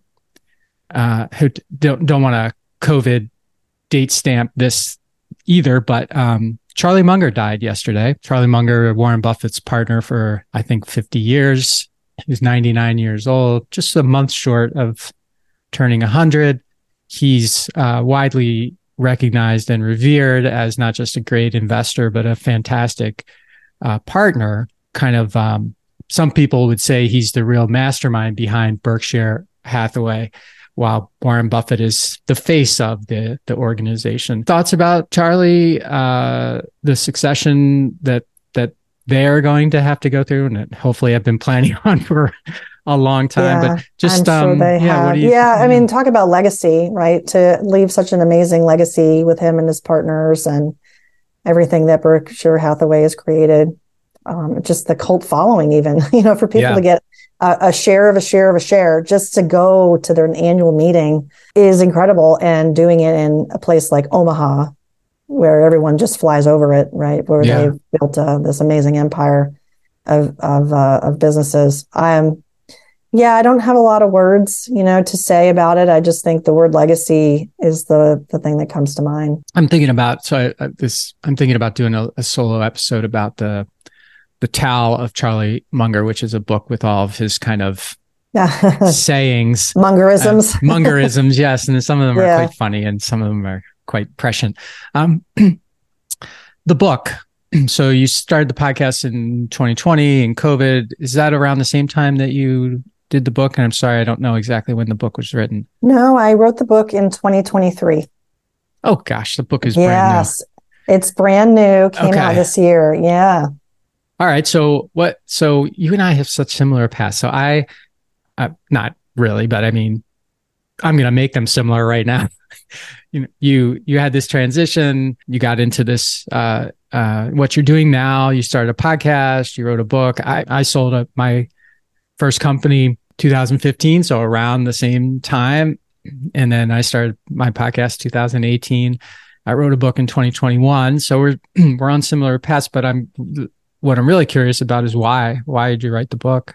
uh, who don't don't want to COVID date stamp this either, but um, Charlie Munger died yesterday. Charlie Munger, Warren Buffett's partner for I think fifty years. He's ninety-nine years old, just a month short of turning one hundred. He's uh, widely recognized and revered as not just a great investor, but a fantastic uh, partner. Kind of, um, some people would say he's the real mastermind behind Berkshire Hathaway, while Warren Buffett is the face of the the organization. Thoughts about Charlie, uh, the succession that that they're going to have to go through, and hopefully have been planning on for a long time. Yeah, but just, I'm sure um, they yeah, have. what do you? Yeah, I mean, talk about legacy, right? To leave such an amazing legacy with him and his partners, and everything that Berkshire Hathaway has created. Um, just the cult following, even, you know, for people Yeah. to get a, a share of a share of a share just to go to their annual meeting is incredible. And doing it in a place like Omaha, where everyone just flies over it, right? Where Yeah. they've built uh, this amazing empire of of uh, of businesses. I'm, yeah, I don't have a lot of words, you know, to say about it. I just think the word legacy is the the thing that comes to mind. I'm thinking about so I, this. I'm thinking about doing a, a solo episode about the the Tao of Charlie Munger, which is a book with all of his kind of sayings, Mungerisms, uh, Mungerisms, yes, and some of them are Yeah. quite funny, and some of them are quite prescient. Um, the book. So you started the podcast in twenty twenty and COVID. Is that around the same time that you did the book? And I'm sorry, I don't know exactly when the book was written. No, I wrote the book in twenty twenty-three. Oh gosh, the book is brand Yes, it's brand new. Came out Okay. this year. Yeah. new. All right. So what? So you and I have such similar paths. So I, uh, not really, but I mean, I'm going to make them similar right now. you know, you you had this transition. You got into this. Uh, uh, what you're doing now. You started a podcast. You wrote a book. I I sold a, my first company two thousand fifteen, so around the same time. And then I started my podcast two thousand eighteen. I wrote a book in twenty twenty-one. So we're we're on similar paths. But I'm what I'm really curious about is why. Why did you write the book?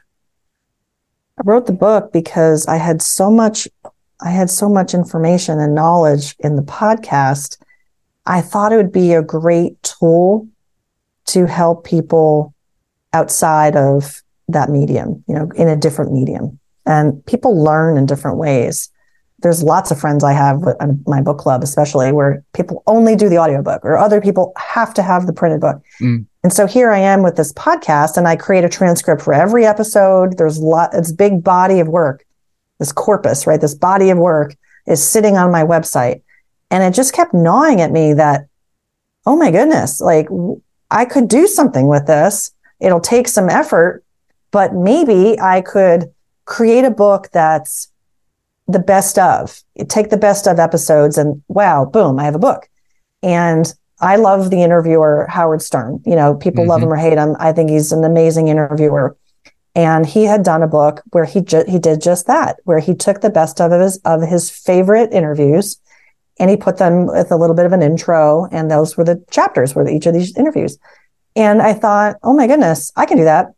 I wrote the book because I had so much, I had so much information and knowledge in the podcast. I thought it would be a great tool to help people outside of that medium, you know, in a different medium. And people learn in different ways. There's lots of friends I have with uh, my book club, especially where people only do the audiobook, or other people have to have the printed book. Mm. And so here I am with this podcast, and I create a transcript for every episode. There's a lot, it's big body of work. This corpus, right? This body of work is sitting on my website. And it just kept gnawing at me that, oh my goodness, like I could do something with this. It'll take some effort, but maybe I could create a book that's the best of, take the best of episodes and wow, boom, I have a book. And I love the interviewer, Howard Stern. You know, people Mm-hmm. love him or hate him. I think he's an amazing interviewer. And he had done a book where he ju- he did just that, where he took the best of his of his favorite interviews, and he put them with a little bit of an intro, and those were the chapters for each of these interviews. And I thought, oh my goodness, I can do that.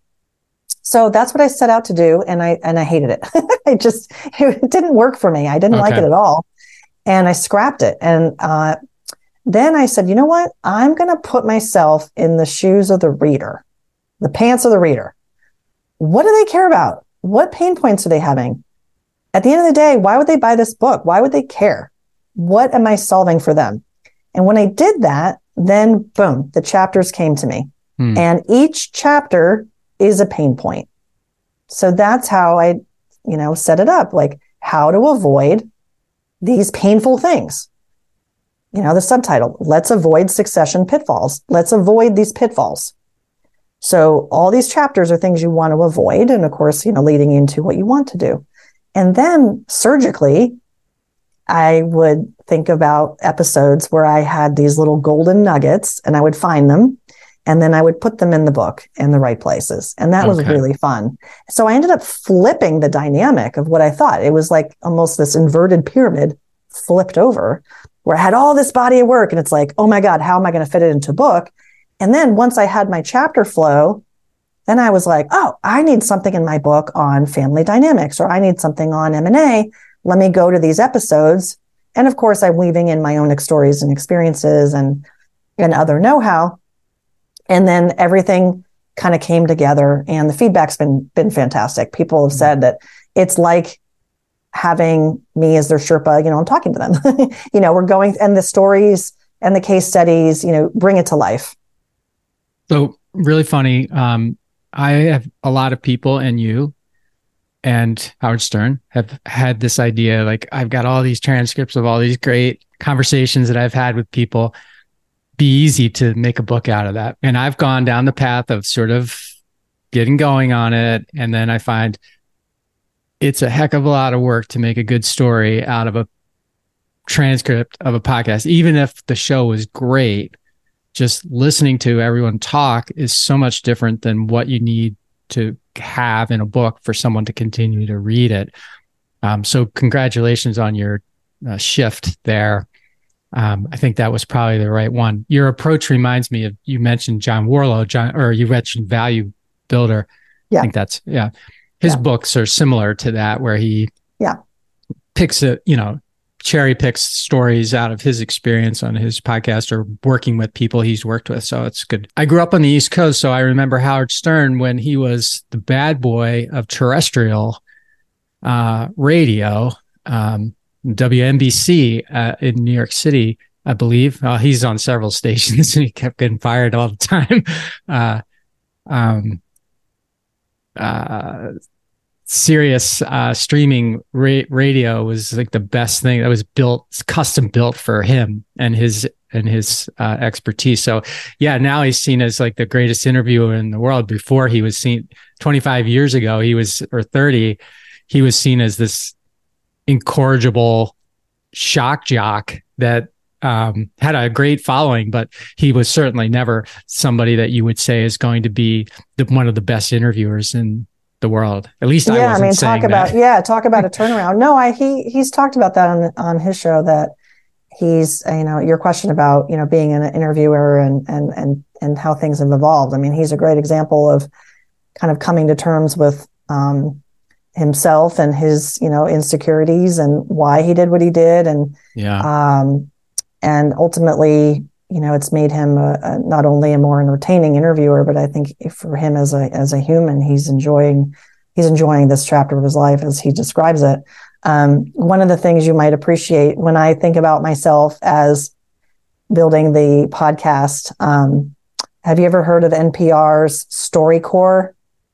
So that's what I set out to do, and I and I hated it. I just it didn't work for me. I didn't Okay. like it at all, and I scrapped it. And uh, then I said, you know what? I'm going to put myself in the shoes of the reader, the pants of the reader. What do they care about? What pain points are they having? At the end of the day, why would they buy this book? Why would they care? What am I solving for them? And when I did that, then boom, the chapters came to me. Hmm. And each chapter is a pain point. So that's how I, you know, set it up, like how to avoid these painful things. You know, the subtitle, let's avoid succession pitfalls. Let's avoid these pitfalls. So all these chapters are things you want to avoid. And of course, you know, leading into what you want to do. And then surgically, I would think about episodes where I had these little golden nuggets and I would find them. And then I would put them in the book in the right places. And that was Okay. really fun. So I ended up flipping the dynamic of what I thought. It was like almost this inverted pyramid flipped over, where I had all this body of work. And it's like, oh my God, how am I going to fit it into a book? And then once I had my chapter flow, then I was like, oh, I need something in my book on family dynamics, or I need something on M and A. Let me go to these episodes. And of course, I'm weaving in my own stories and experiences and, and other know-how. And then everything kind of came together, and the feedback's been, been fantastic. People have said that it's like having me as their Sherpa, you know, I'm talking to them, you know, we're going, and the stories and the case studies, you know, bring it to life. So really funny. Um, I have a lot of people, and you and Howard Stern have had this idea, like, I've got all these transcripts of all these great conversations that I've had with people. Be easy to make a book out of that. And I've gone down the path of sort of getting going on it. And then I find it's a heck of a lot of work to make a good story out of a transcript of a podcast. Even if the show was great, just listening to everyone talk is so much different than what you need to have in a book for someone to continue to read it. Um, so congratulations on your uh, shift there. Um, I think that was probably the right one. Your approach reminds me of, you mentioned John Warlow, John, or you mentioned Value Builder. Yeah. I think that's, yeah. His yeah. books are similar to that, where he yeah. picks a, you know, cherry picks stories out of his experience on his podcast or working with people he's worked with. So it's good. I grew up on the East Coast, so I remember Howard Stern when he was the bad boy of terrestrial uh, radio, um, W N B C uh, in New York City, I believe. Uh, he's on several stations and he kept getting fired all the time. Uh, um, uh, Sirius uh, streaming ra- radio was like the best thing that was built, custom built for him and his and his uh, expertise. So yeah, now he's seen as like the greatest interviewer in the world. Before, he was seen twenty-five years ago, he was, or thirty, he was seen as this incorrigible shock jock that um, had a great following, but he was certainly never somebody that you would say is going to be the, one of the best interviewers in the world. At least I yeah, wasn't I mean, saying talk about that. yeah, talk about a turnaround. No, I he he's talked about that on on his show, that he's, you know, your question about, you know, being an interviewer and and and and how things have evolved. I mean, he's a great example of kind of coming to terms with um, himself and his, you know, insecurities and why he did what he did, and yeah, um, and ultimately, you know, it's made him a, a, not only a more entertaining interviewer, but I think for him as a as a human, he's enjoying he's enjoying this chapter of his life as he describes it. Um, one of the things you might appreciate when I think about myself as building the podcast, um, have you ever heard of N P R's StoryCorps?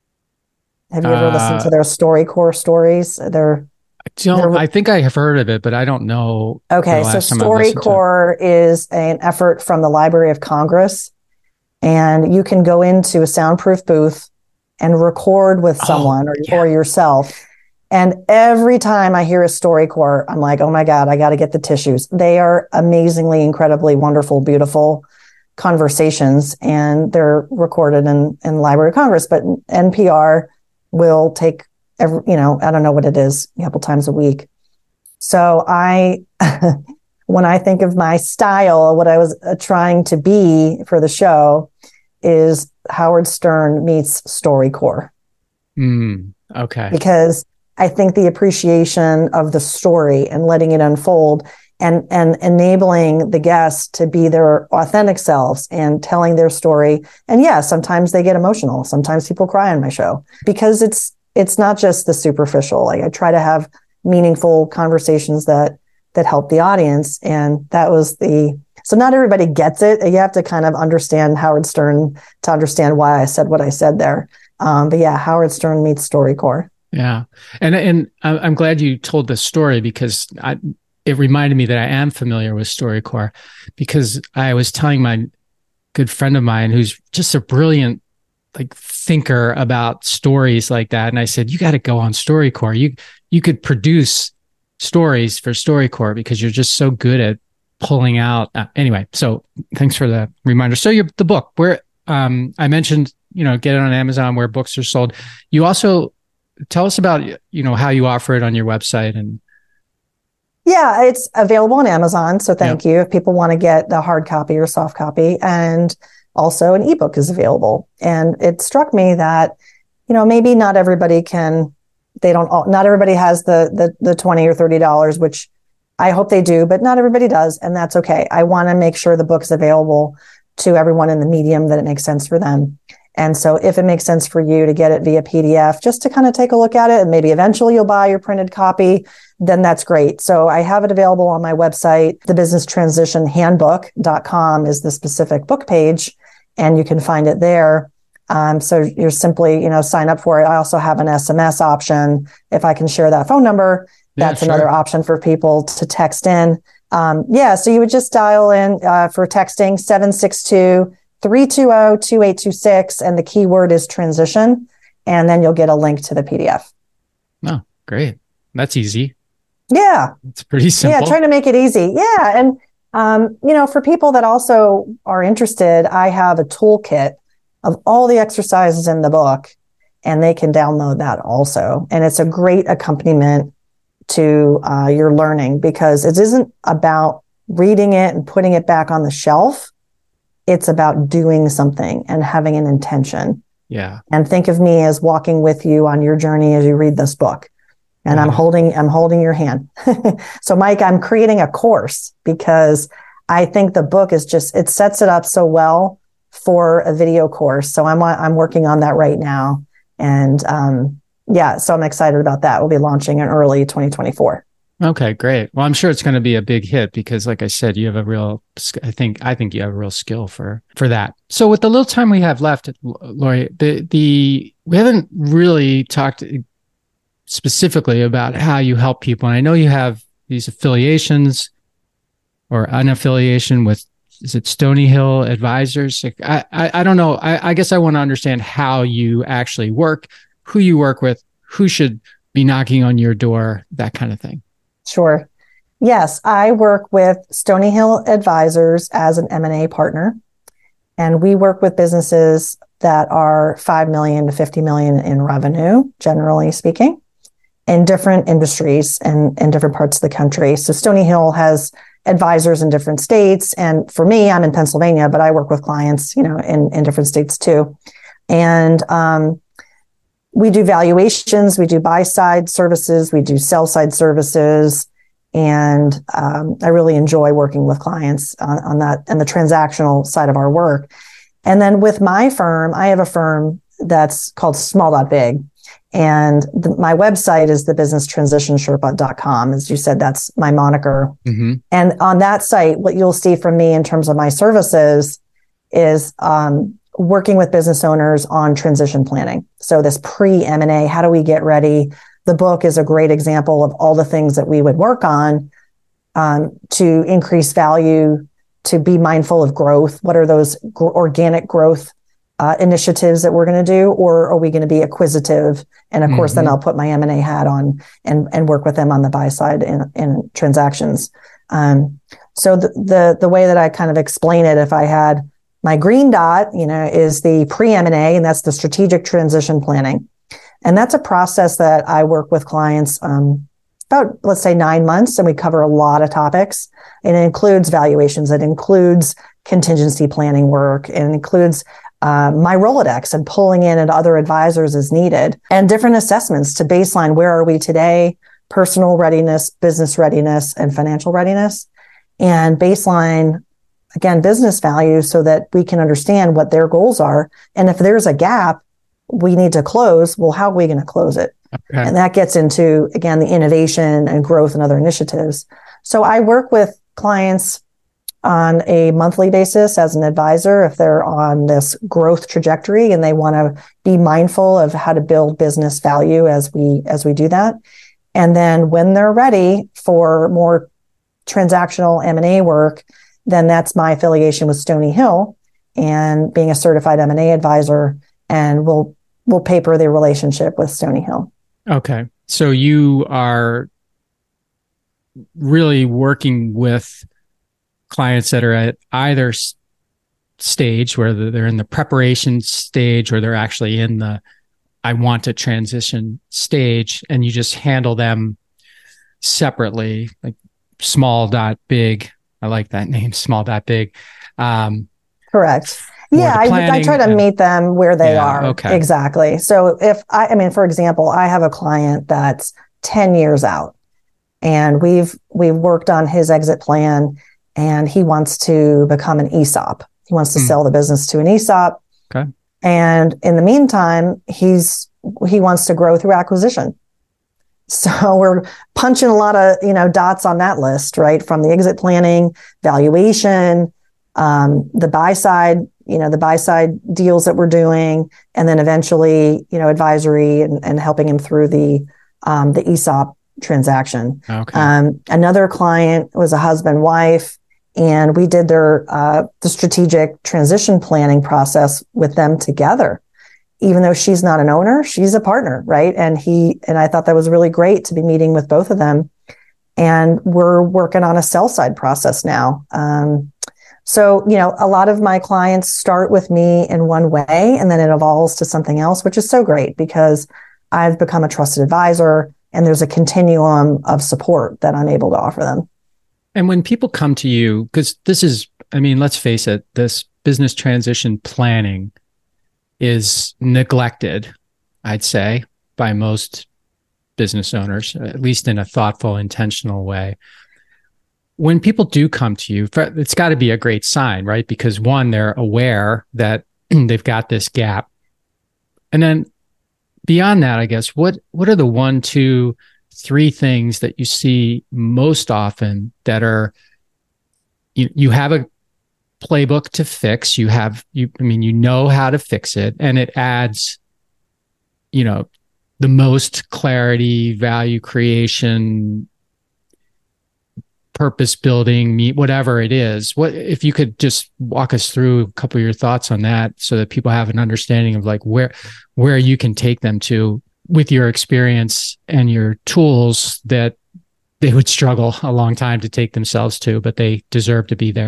Have you ever uh, listened to their StoryCorps stories? They're I don't. I think I have heard of it, but I don't know. Okay, so StoryCorps is an effort from the Library of Congress, and you can go into a soundproof booth and record with someone oh, or, yeah. or yourself. And every time I hear a StoryCorps, I'm like, oh my God, I got to get the tissues. They are amazingly, incredibly wonderful, beautiful conversations, and they're recorded in, in the Library of Congress. But N P R will take every, you know, I don't know what it is, a couple times a week. So I, when I think of my style, what I was uh, trying to be for the show is Howard Stern meets StoryCorps. Mm, okay. Because I think the appreciation of the story and letting it unfold and, and enabling the guests to be their authentic selves and telling their story. And yeah, sometimes they get emotional. Sometimes people cry on my show because it's, it's not just the superficial. Like I try to have meaningful conversations that, that help the audience. And that was the, so not everybody gets it. You have to kind of understand Howard Stern to understand why I said what I said there. Um, but yeah, Howard Stern meets StoryCorps. Yeah. And, and I'm glad you told this story because I, it reminded me that I am familiar with StoryCorps because I was telling my good friend of mine who's just a brilliant like thinker about stories like that. And I said, you got to go on StoryCorps. You, you could produce stories for StoryCorps because you're just so good at pulling out. Uh, anyway, so thanks for the reminder. So you're the book where, um, I mentioned, you know, get it on Amazon where books are sold. You also tell us about, you know, how you offer it on your website. And yeah, it's available on Amazon. So thank yeah. you. If people want to get the hard copy or soft copy, and also an ebook is available. And it struck me that, you know, maybe not everybody can, they don't, all, not everybody has the, the, the twenty or thirty dollars, which I hope they do, but not everybody does. And that's okay. I want to make sure the book is available to everyone in the medium that it makes sense for them. And so if it makes sense for you to get it via P D F, just to kind of take a look at it, and maybe eventually you'll buy your printed copy, then that's great. So I have it available on my website. The business transition handbook dot com is the specific book page, and you can find it there. Um, so you're simply, you know, sign up for it. I also have an S M S option. If I can share that phone number, that's yeah, sure. another option for people to text in. Um, yeah, so you would just dial in uh, for texting seven six two, three two zero, two eight two six, and the keyword is transition, and then you'll get a link to the P D F. Oh, great. That's easy. Yeah. It's pretty simple. Yeah, trying to make it easy. Yeah, and, um, you know, for people that also are interested, I have a toolkit of all the exercises in the book, and they can download that also. And it's a great accompaniment to uh, your learning, because it isn't about reading it and putting it back on the shelf. It's about doing something and having an intention. Yeah. And think of me as walking with you on your journey as you read this book. And yeah. I'm holding, I'm holding your hand. So Mike, I'm creating a course because I think the book is just, it sets it up so well for a video course. So I'm, I'm working on that right now. And, um, yeah, so I'm excited about that. We'll be launching in early twenty twenty-four. Okay, great. Well, I'm sure it's going to be a big hit because, like I said, you have a real, I think, I think you have a real skill for, for that. So with the little time we have left, Lori, the, the, we haven't really talked specifically about how you help people. And I know you have these affiliations or unaffiliation with, is it Stony Hill Advisors? Like, I, I, I don't know. I, I guess I want to understand how you actually work, who you work with, who should be knocking on your door, that kind of thing. Sure. Yes, I work with Stony Hill Advisors as an M and A partner, and we work with businesses that are five million to fifty million in revenue, generally speaking, in different industries and in different parts of the country. So Stony Hill has advisors in different states. And for me, I'm in Pennsylvania, but I work with clients, you know, in, in different states too. And, um, we do valuations, we do buy side services, we do sell side services. And, um, I really enjoy working with clients on, on that and the transactional side of our work. And then with my firm, I have a firm that's called Small Dot Big. And the, my website is the business transition sherpa dot com. As you said, that's my moniker. Mm-hmm. And on that site, what you'll see from me in terms of my services is um, working with business owners on transition planning. So this pre-M and A, how do we get ready? The book is a great example of all the things that we would work on um, to increase value, to be mindful of growth. What are those gr- organic growth Uh, initiatives that we're going to do, or are we going to be acquisitive? And of mm-hmm. course, then I'll put my M and A hat on and, and work with them on the buy side in, in transactions. Um, so the, the, the way that I kind of explain it, if I had my green dot, you know, is the pre-M and A, and that's the strategic transition planning. And that's a process that I work with clients um, about, let's say, nine months, and we cover a lot of topics. And it includes valuations. It includes contingency planning work. It includes Uh, my Rolodex and pulling in and other advisors as needed, and different assessments to baseline where are we today, personal readiness, business readiness, and financial readiness, and baseline, again, business value so that we can understand what their goals are. And if there's a gap we need to close, well, how are we going to close it? Okay. And that gets into, again, the innovation and growth and other initiatives. So I work with clients on a monthly basis as an advisor if they're on this growth trajectory and they want to be mindful of how to build business value as we as we do that. And then when they're ready for more transactional M and A work, then that's my affiliation with Stony Hill and being a certified M and A advisor, and we'll we'll paper the relationship with Stony Hill. Okay. So you are really working with clients that are at either s- stage where they're in the preparation stage or they're actually in the I want to transition stage, and you just handle them separately, like small dot big. I like that name, small dot big. Um, Correct. Yeah, I, I try to and, meet them where they yeah, are. Okay. Exactly. So if I, I mean, for example, I have a client that's ten years out and we've, we've worked on his exit plan and he wants to become an E S O P. He wants to Hmm. sell the business to an E S O P. Okay. And in the meantime, he's, he wants to grow through acquisition. So we're punching a lot of, you know, dots on that list, right? From the exit planning, valuation, um, the buy side, you know, the buy side deals that we're doing, and then eventually, you know, advisory and, and helping him through the, um, the E S O P transaction. Okay. Um, another client was a husband, wife, and we did their, uh, the strategic transition planning process with them together. Even though she's not an owner, she's a partner, right? And he, and I thought that was really great to be meeting with both of them. And we're working on a sell side process now. Um, so, you know, a lot of my clients start with me in one way and then it evolves to something else, which is so great because I've become a trusted advisor and there's a continuum of support that I'm able to offer them. And when people come to you, because this is, I mean, let's face it, this business transition planning is neglected, I'd say, by most business owners, at least in a thoughtful, intentional way. When people do come to you, it's got to be a great sign, right? Because one, they're aware that they've got this gap. And then beyond that, I guess, what what are the one, two, three things that you see most often that are, you, you have a playbook to fix, you have, you, I mean, you know how to fix it, and it adds, you know, the most clarity, value creation, purpose building, meet, whatever it is. What, if you could just walk us through a couple of your thoughts on that so that people have an understanding of like where, where you can take them to with your experience and your tools that they would struggle a long time to take themselves to, but they deserve to be there.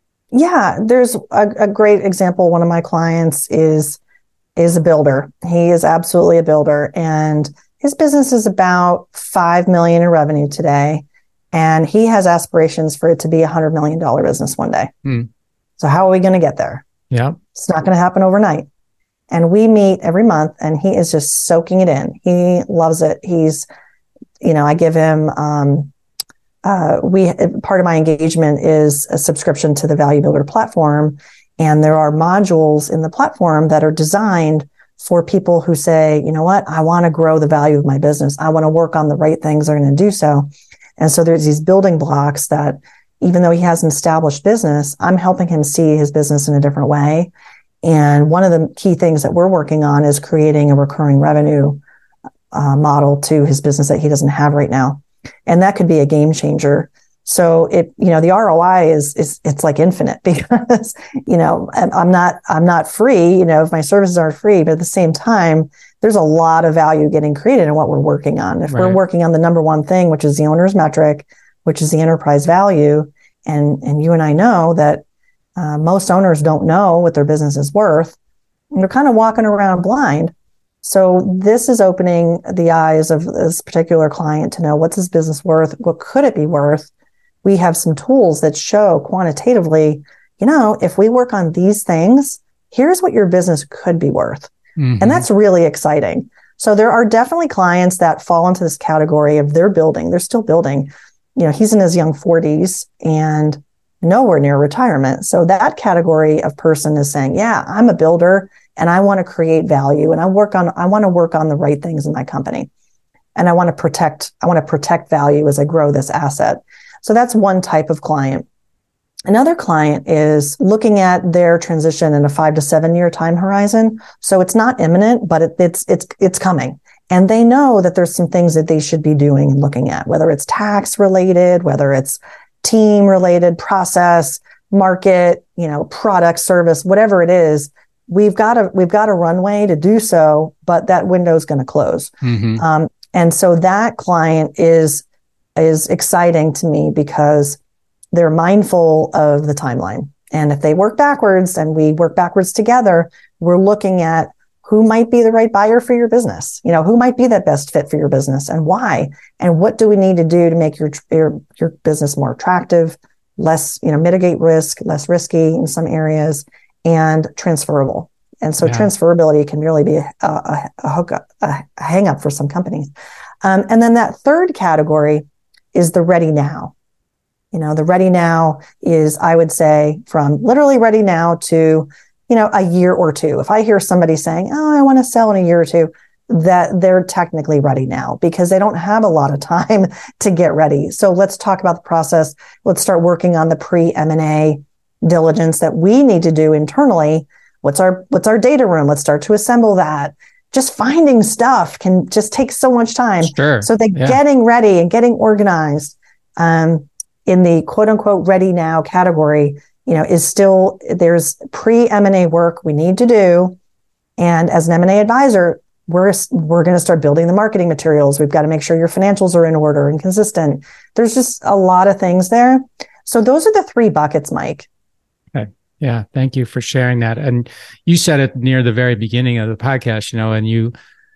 Yeah, there's a, a great example. One of my clients is is a builder. He is absolutely a builder, and his business is about five million in revenue today, and he has aspirations for it to be a hundred million dollar business one day. Hmm. So how are we going to get there? Yeah, it's not going to happen overnight. And we meet every month, and he is just soaking it in. He loves it. He's, you know, I give him. Um, Uh, we part of my engagement is a subscription to the Value Builder platform, and there are modules in the platform that are designed for people who say, you know what, I want to grow the value of my business. I want to work on the right things that are going to do so. And so there's these building blocks that, even though he has an established business, I'm helping him see his business in a different way. And one of the key things that we're working on is creating a recurring revenue uh, model to his business that he doesn't have right now. And that could be a game changer. So it, you know, the R O I is, is, it's like infinite because, you know, I'm not, I'm not free, you know, if my services aren't free, but at the same time, there's a lot of value getting created in what we're working on. If right. we're working on the number one thing, which is the owner's metric, which is the enterprise value. And, and you and I know that uh, most owners don't know what their business is worth. And they're kind of walking around blind. So this is opening the eyes of this particular client to know what's his business worth, what could it be worth. We have some tools that show quantitatively, you know, if we work on these things, here's what your business could be worth. Mm-hmm. And that's really exciting. So there are definitely clients that fall into this category of they're building, they're still building. You know, he's in his young forties and nowhere near retirement. So that category of person is saying, yeah, I'm a builder. And I want to create value, and I work on, I want to work on the right things in my company. And I want to protect, I want to protect value as I grow this asset. So that's one type of client. Another client is looking at their transition in a five to seven year time horizon. So it's not imminent, but it, it's, it's, it's coming. And they know that there's some things that they should be doing and looking at, whether it's tax related, whether it's team related, process, market, you know, product, service, whatever it is. We've got a we've got a runway to do so, but that window is going to close. Mm-hmm. Um, and so that client is is exciting to me because they're mindful of the timeline. And if they work backwards and we work backwards together, we're looking at who might be the right buyer for your business. You know, who might be that best fit for your business and why? And what do we need to do to make your your, your business more attractive, less, you know, mitigate risk, less risky in some areas, and transferable. And so Yeah. transferability can really be a, a, a hookup, a hang up for some companies. Um, and then that third category is the ready now. You know, the ready now is, I would say, from literally ready now to, you know, a year or two. If I hear somebody saying, oh, I want to sell in a year or two, that they're technically ready now because they don't have a lot of time to get ready. So let's talk about the process. Let's start working on the pre-M and A diligence that we need to do internally. What's our, what's our data room? Let's start to assemble that. Just finding stuff can just take so much time. Sure. So the Yeah. getting ready and getting organized um, in the quote unquote ready now category, you know, is still, there's pre-M and A work we need to do. And as an M and A advisor, we're, we're going to start building the marketing materials. We've got to make sure your financials are in order and consistent. There's just a lot of things there. So those are the three buckets, Mike. Okay. Yeah. Thank you for sharing that. And you said it near the very beginning of the podcast, you know, and you,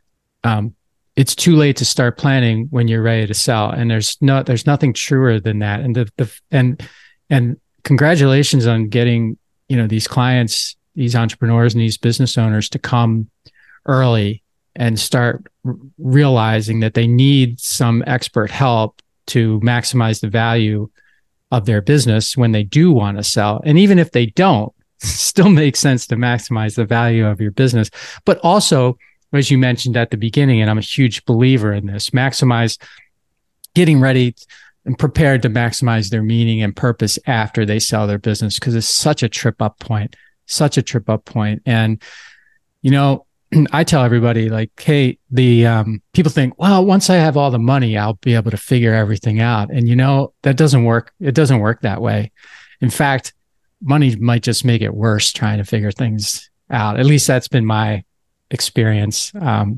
um, it's too late to start planning when you're ready to sell. And there's no, there's nothing truer than that. And the, the, and, and congratulations on getting, you know, these clients, these entrepreneurs and these business owners to come early and start r- realizing that they need some expert help to maximize the value of their business when they do want to sell. And even if they don't, still makes sense to maximize the value of your business. But also, as you mentioned at the beginning, and I'm a huge believer in this, maximize getting ready and prepared to maximize their meaning and purpose after they sell their business, because it's such a trip up point, such a trip up point. And, you know, I tell everybody like, hey, the um, people think, well, once I have all the money, I'll be able to figure everything out. And, you know, that doesn't work. It doesn't work that way. In fact, money might just make it worse trying to figure things out. At least that's been my experience. Um,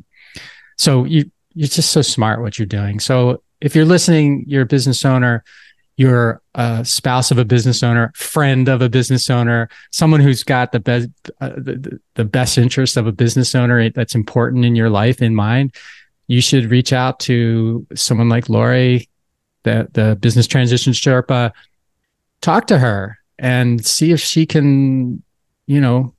so you, you're just so smart what you're doing. So if you're listening, you're a business owner, you're a spouse of a business owner, friend of a business owner, someone who's got the best, uh, the, the best interest of a business owner that's important in your life in mind, you should reach out to someone like Lori, the, the business transition Sherpa, talk to her and see if she can, you know,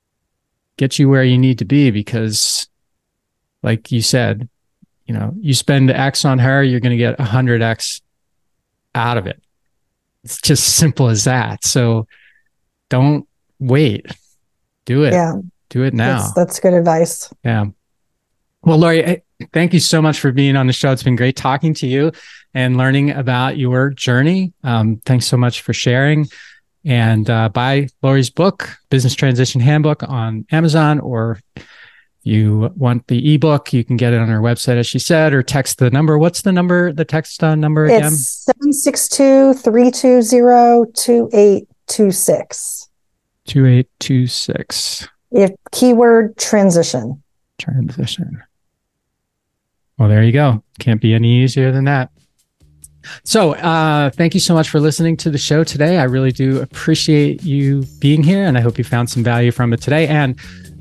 get you where you need to be. Because like you said, you know, you spend X on her, you're going to get one hundred X out of it. It's just simple as that. So don't wait. Do it. Yeah. Do it now. That's, that's good advice. Yeah. Well, Lori, thank you so much for being on the show. It's been great talking to you and learning about your journey. Um, thanks so much for sharing. And uh, buy Lori's book, Business Transition Handbook, on Amazon, or you want the ebook, you can get it on our website, as she said, or text the number. What's the number, the text uh, number again? It's seven six two, three two zero, two eight two six. two eight two six. If keyword transition. Transition. Well, there you go. Can't be any easier than that. So uh, thank you so much for listening to the show today. I really do appreciate you being here, and I hope you found some value from it today. And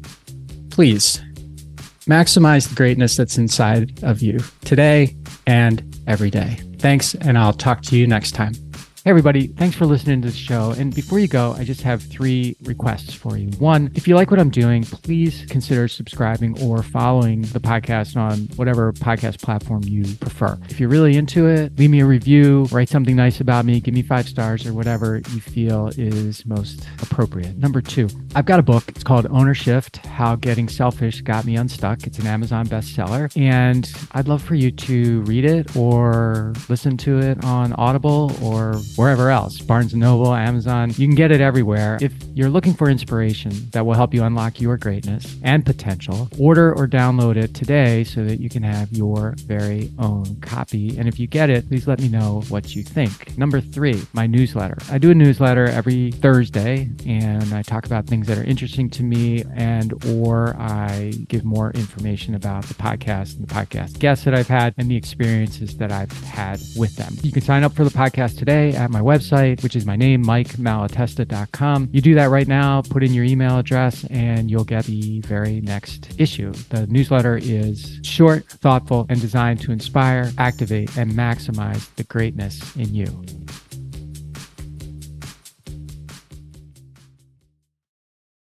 please maximize the greatness that's inside of you today and every day. Thanks, and I'll talk to you next time. Hey everybody, thanks for listening to the show. And before you go, I just have three requests for you. One, if you like what I'm doing, please consider subscribing or following the podcast on whatever podcast platform you prefer. If you're really into it, leave me a review, write something nice about me, give me five stars or whatever you feel is most appropriate. Number two, I've got a book. It's called Owner Shift: How Getting Selfish Got Me Unstuck. It's an Amazon bestseller, and I'd love for you to read it or listen to it on Audible or wherever else, Barnes and Noble, Amazon. You can get it everywhere. If you're looking for inspiration that will help you unlock your greatness and potential, order or download it today so that you can have your very own copy. And if you get it, please let me know what you think. Number three, my newsletter. I do a newsletter every Thursday, and I talk about things that are interesting to me, and or I give more information about the podcast and the podcast guests that I've had and the experiences that I've had with them. You can sign up for the podcast today at my website, which is my name, mike malatesta dot com. You do that right now, put in your email address, and you'll get the very next issue. The newsletter is short, thoughtful, and designed to inspire, activate, and maximize the greatness in you.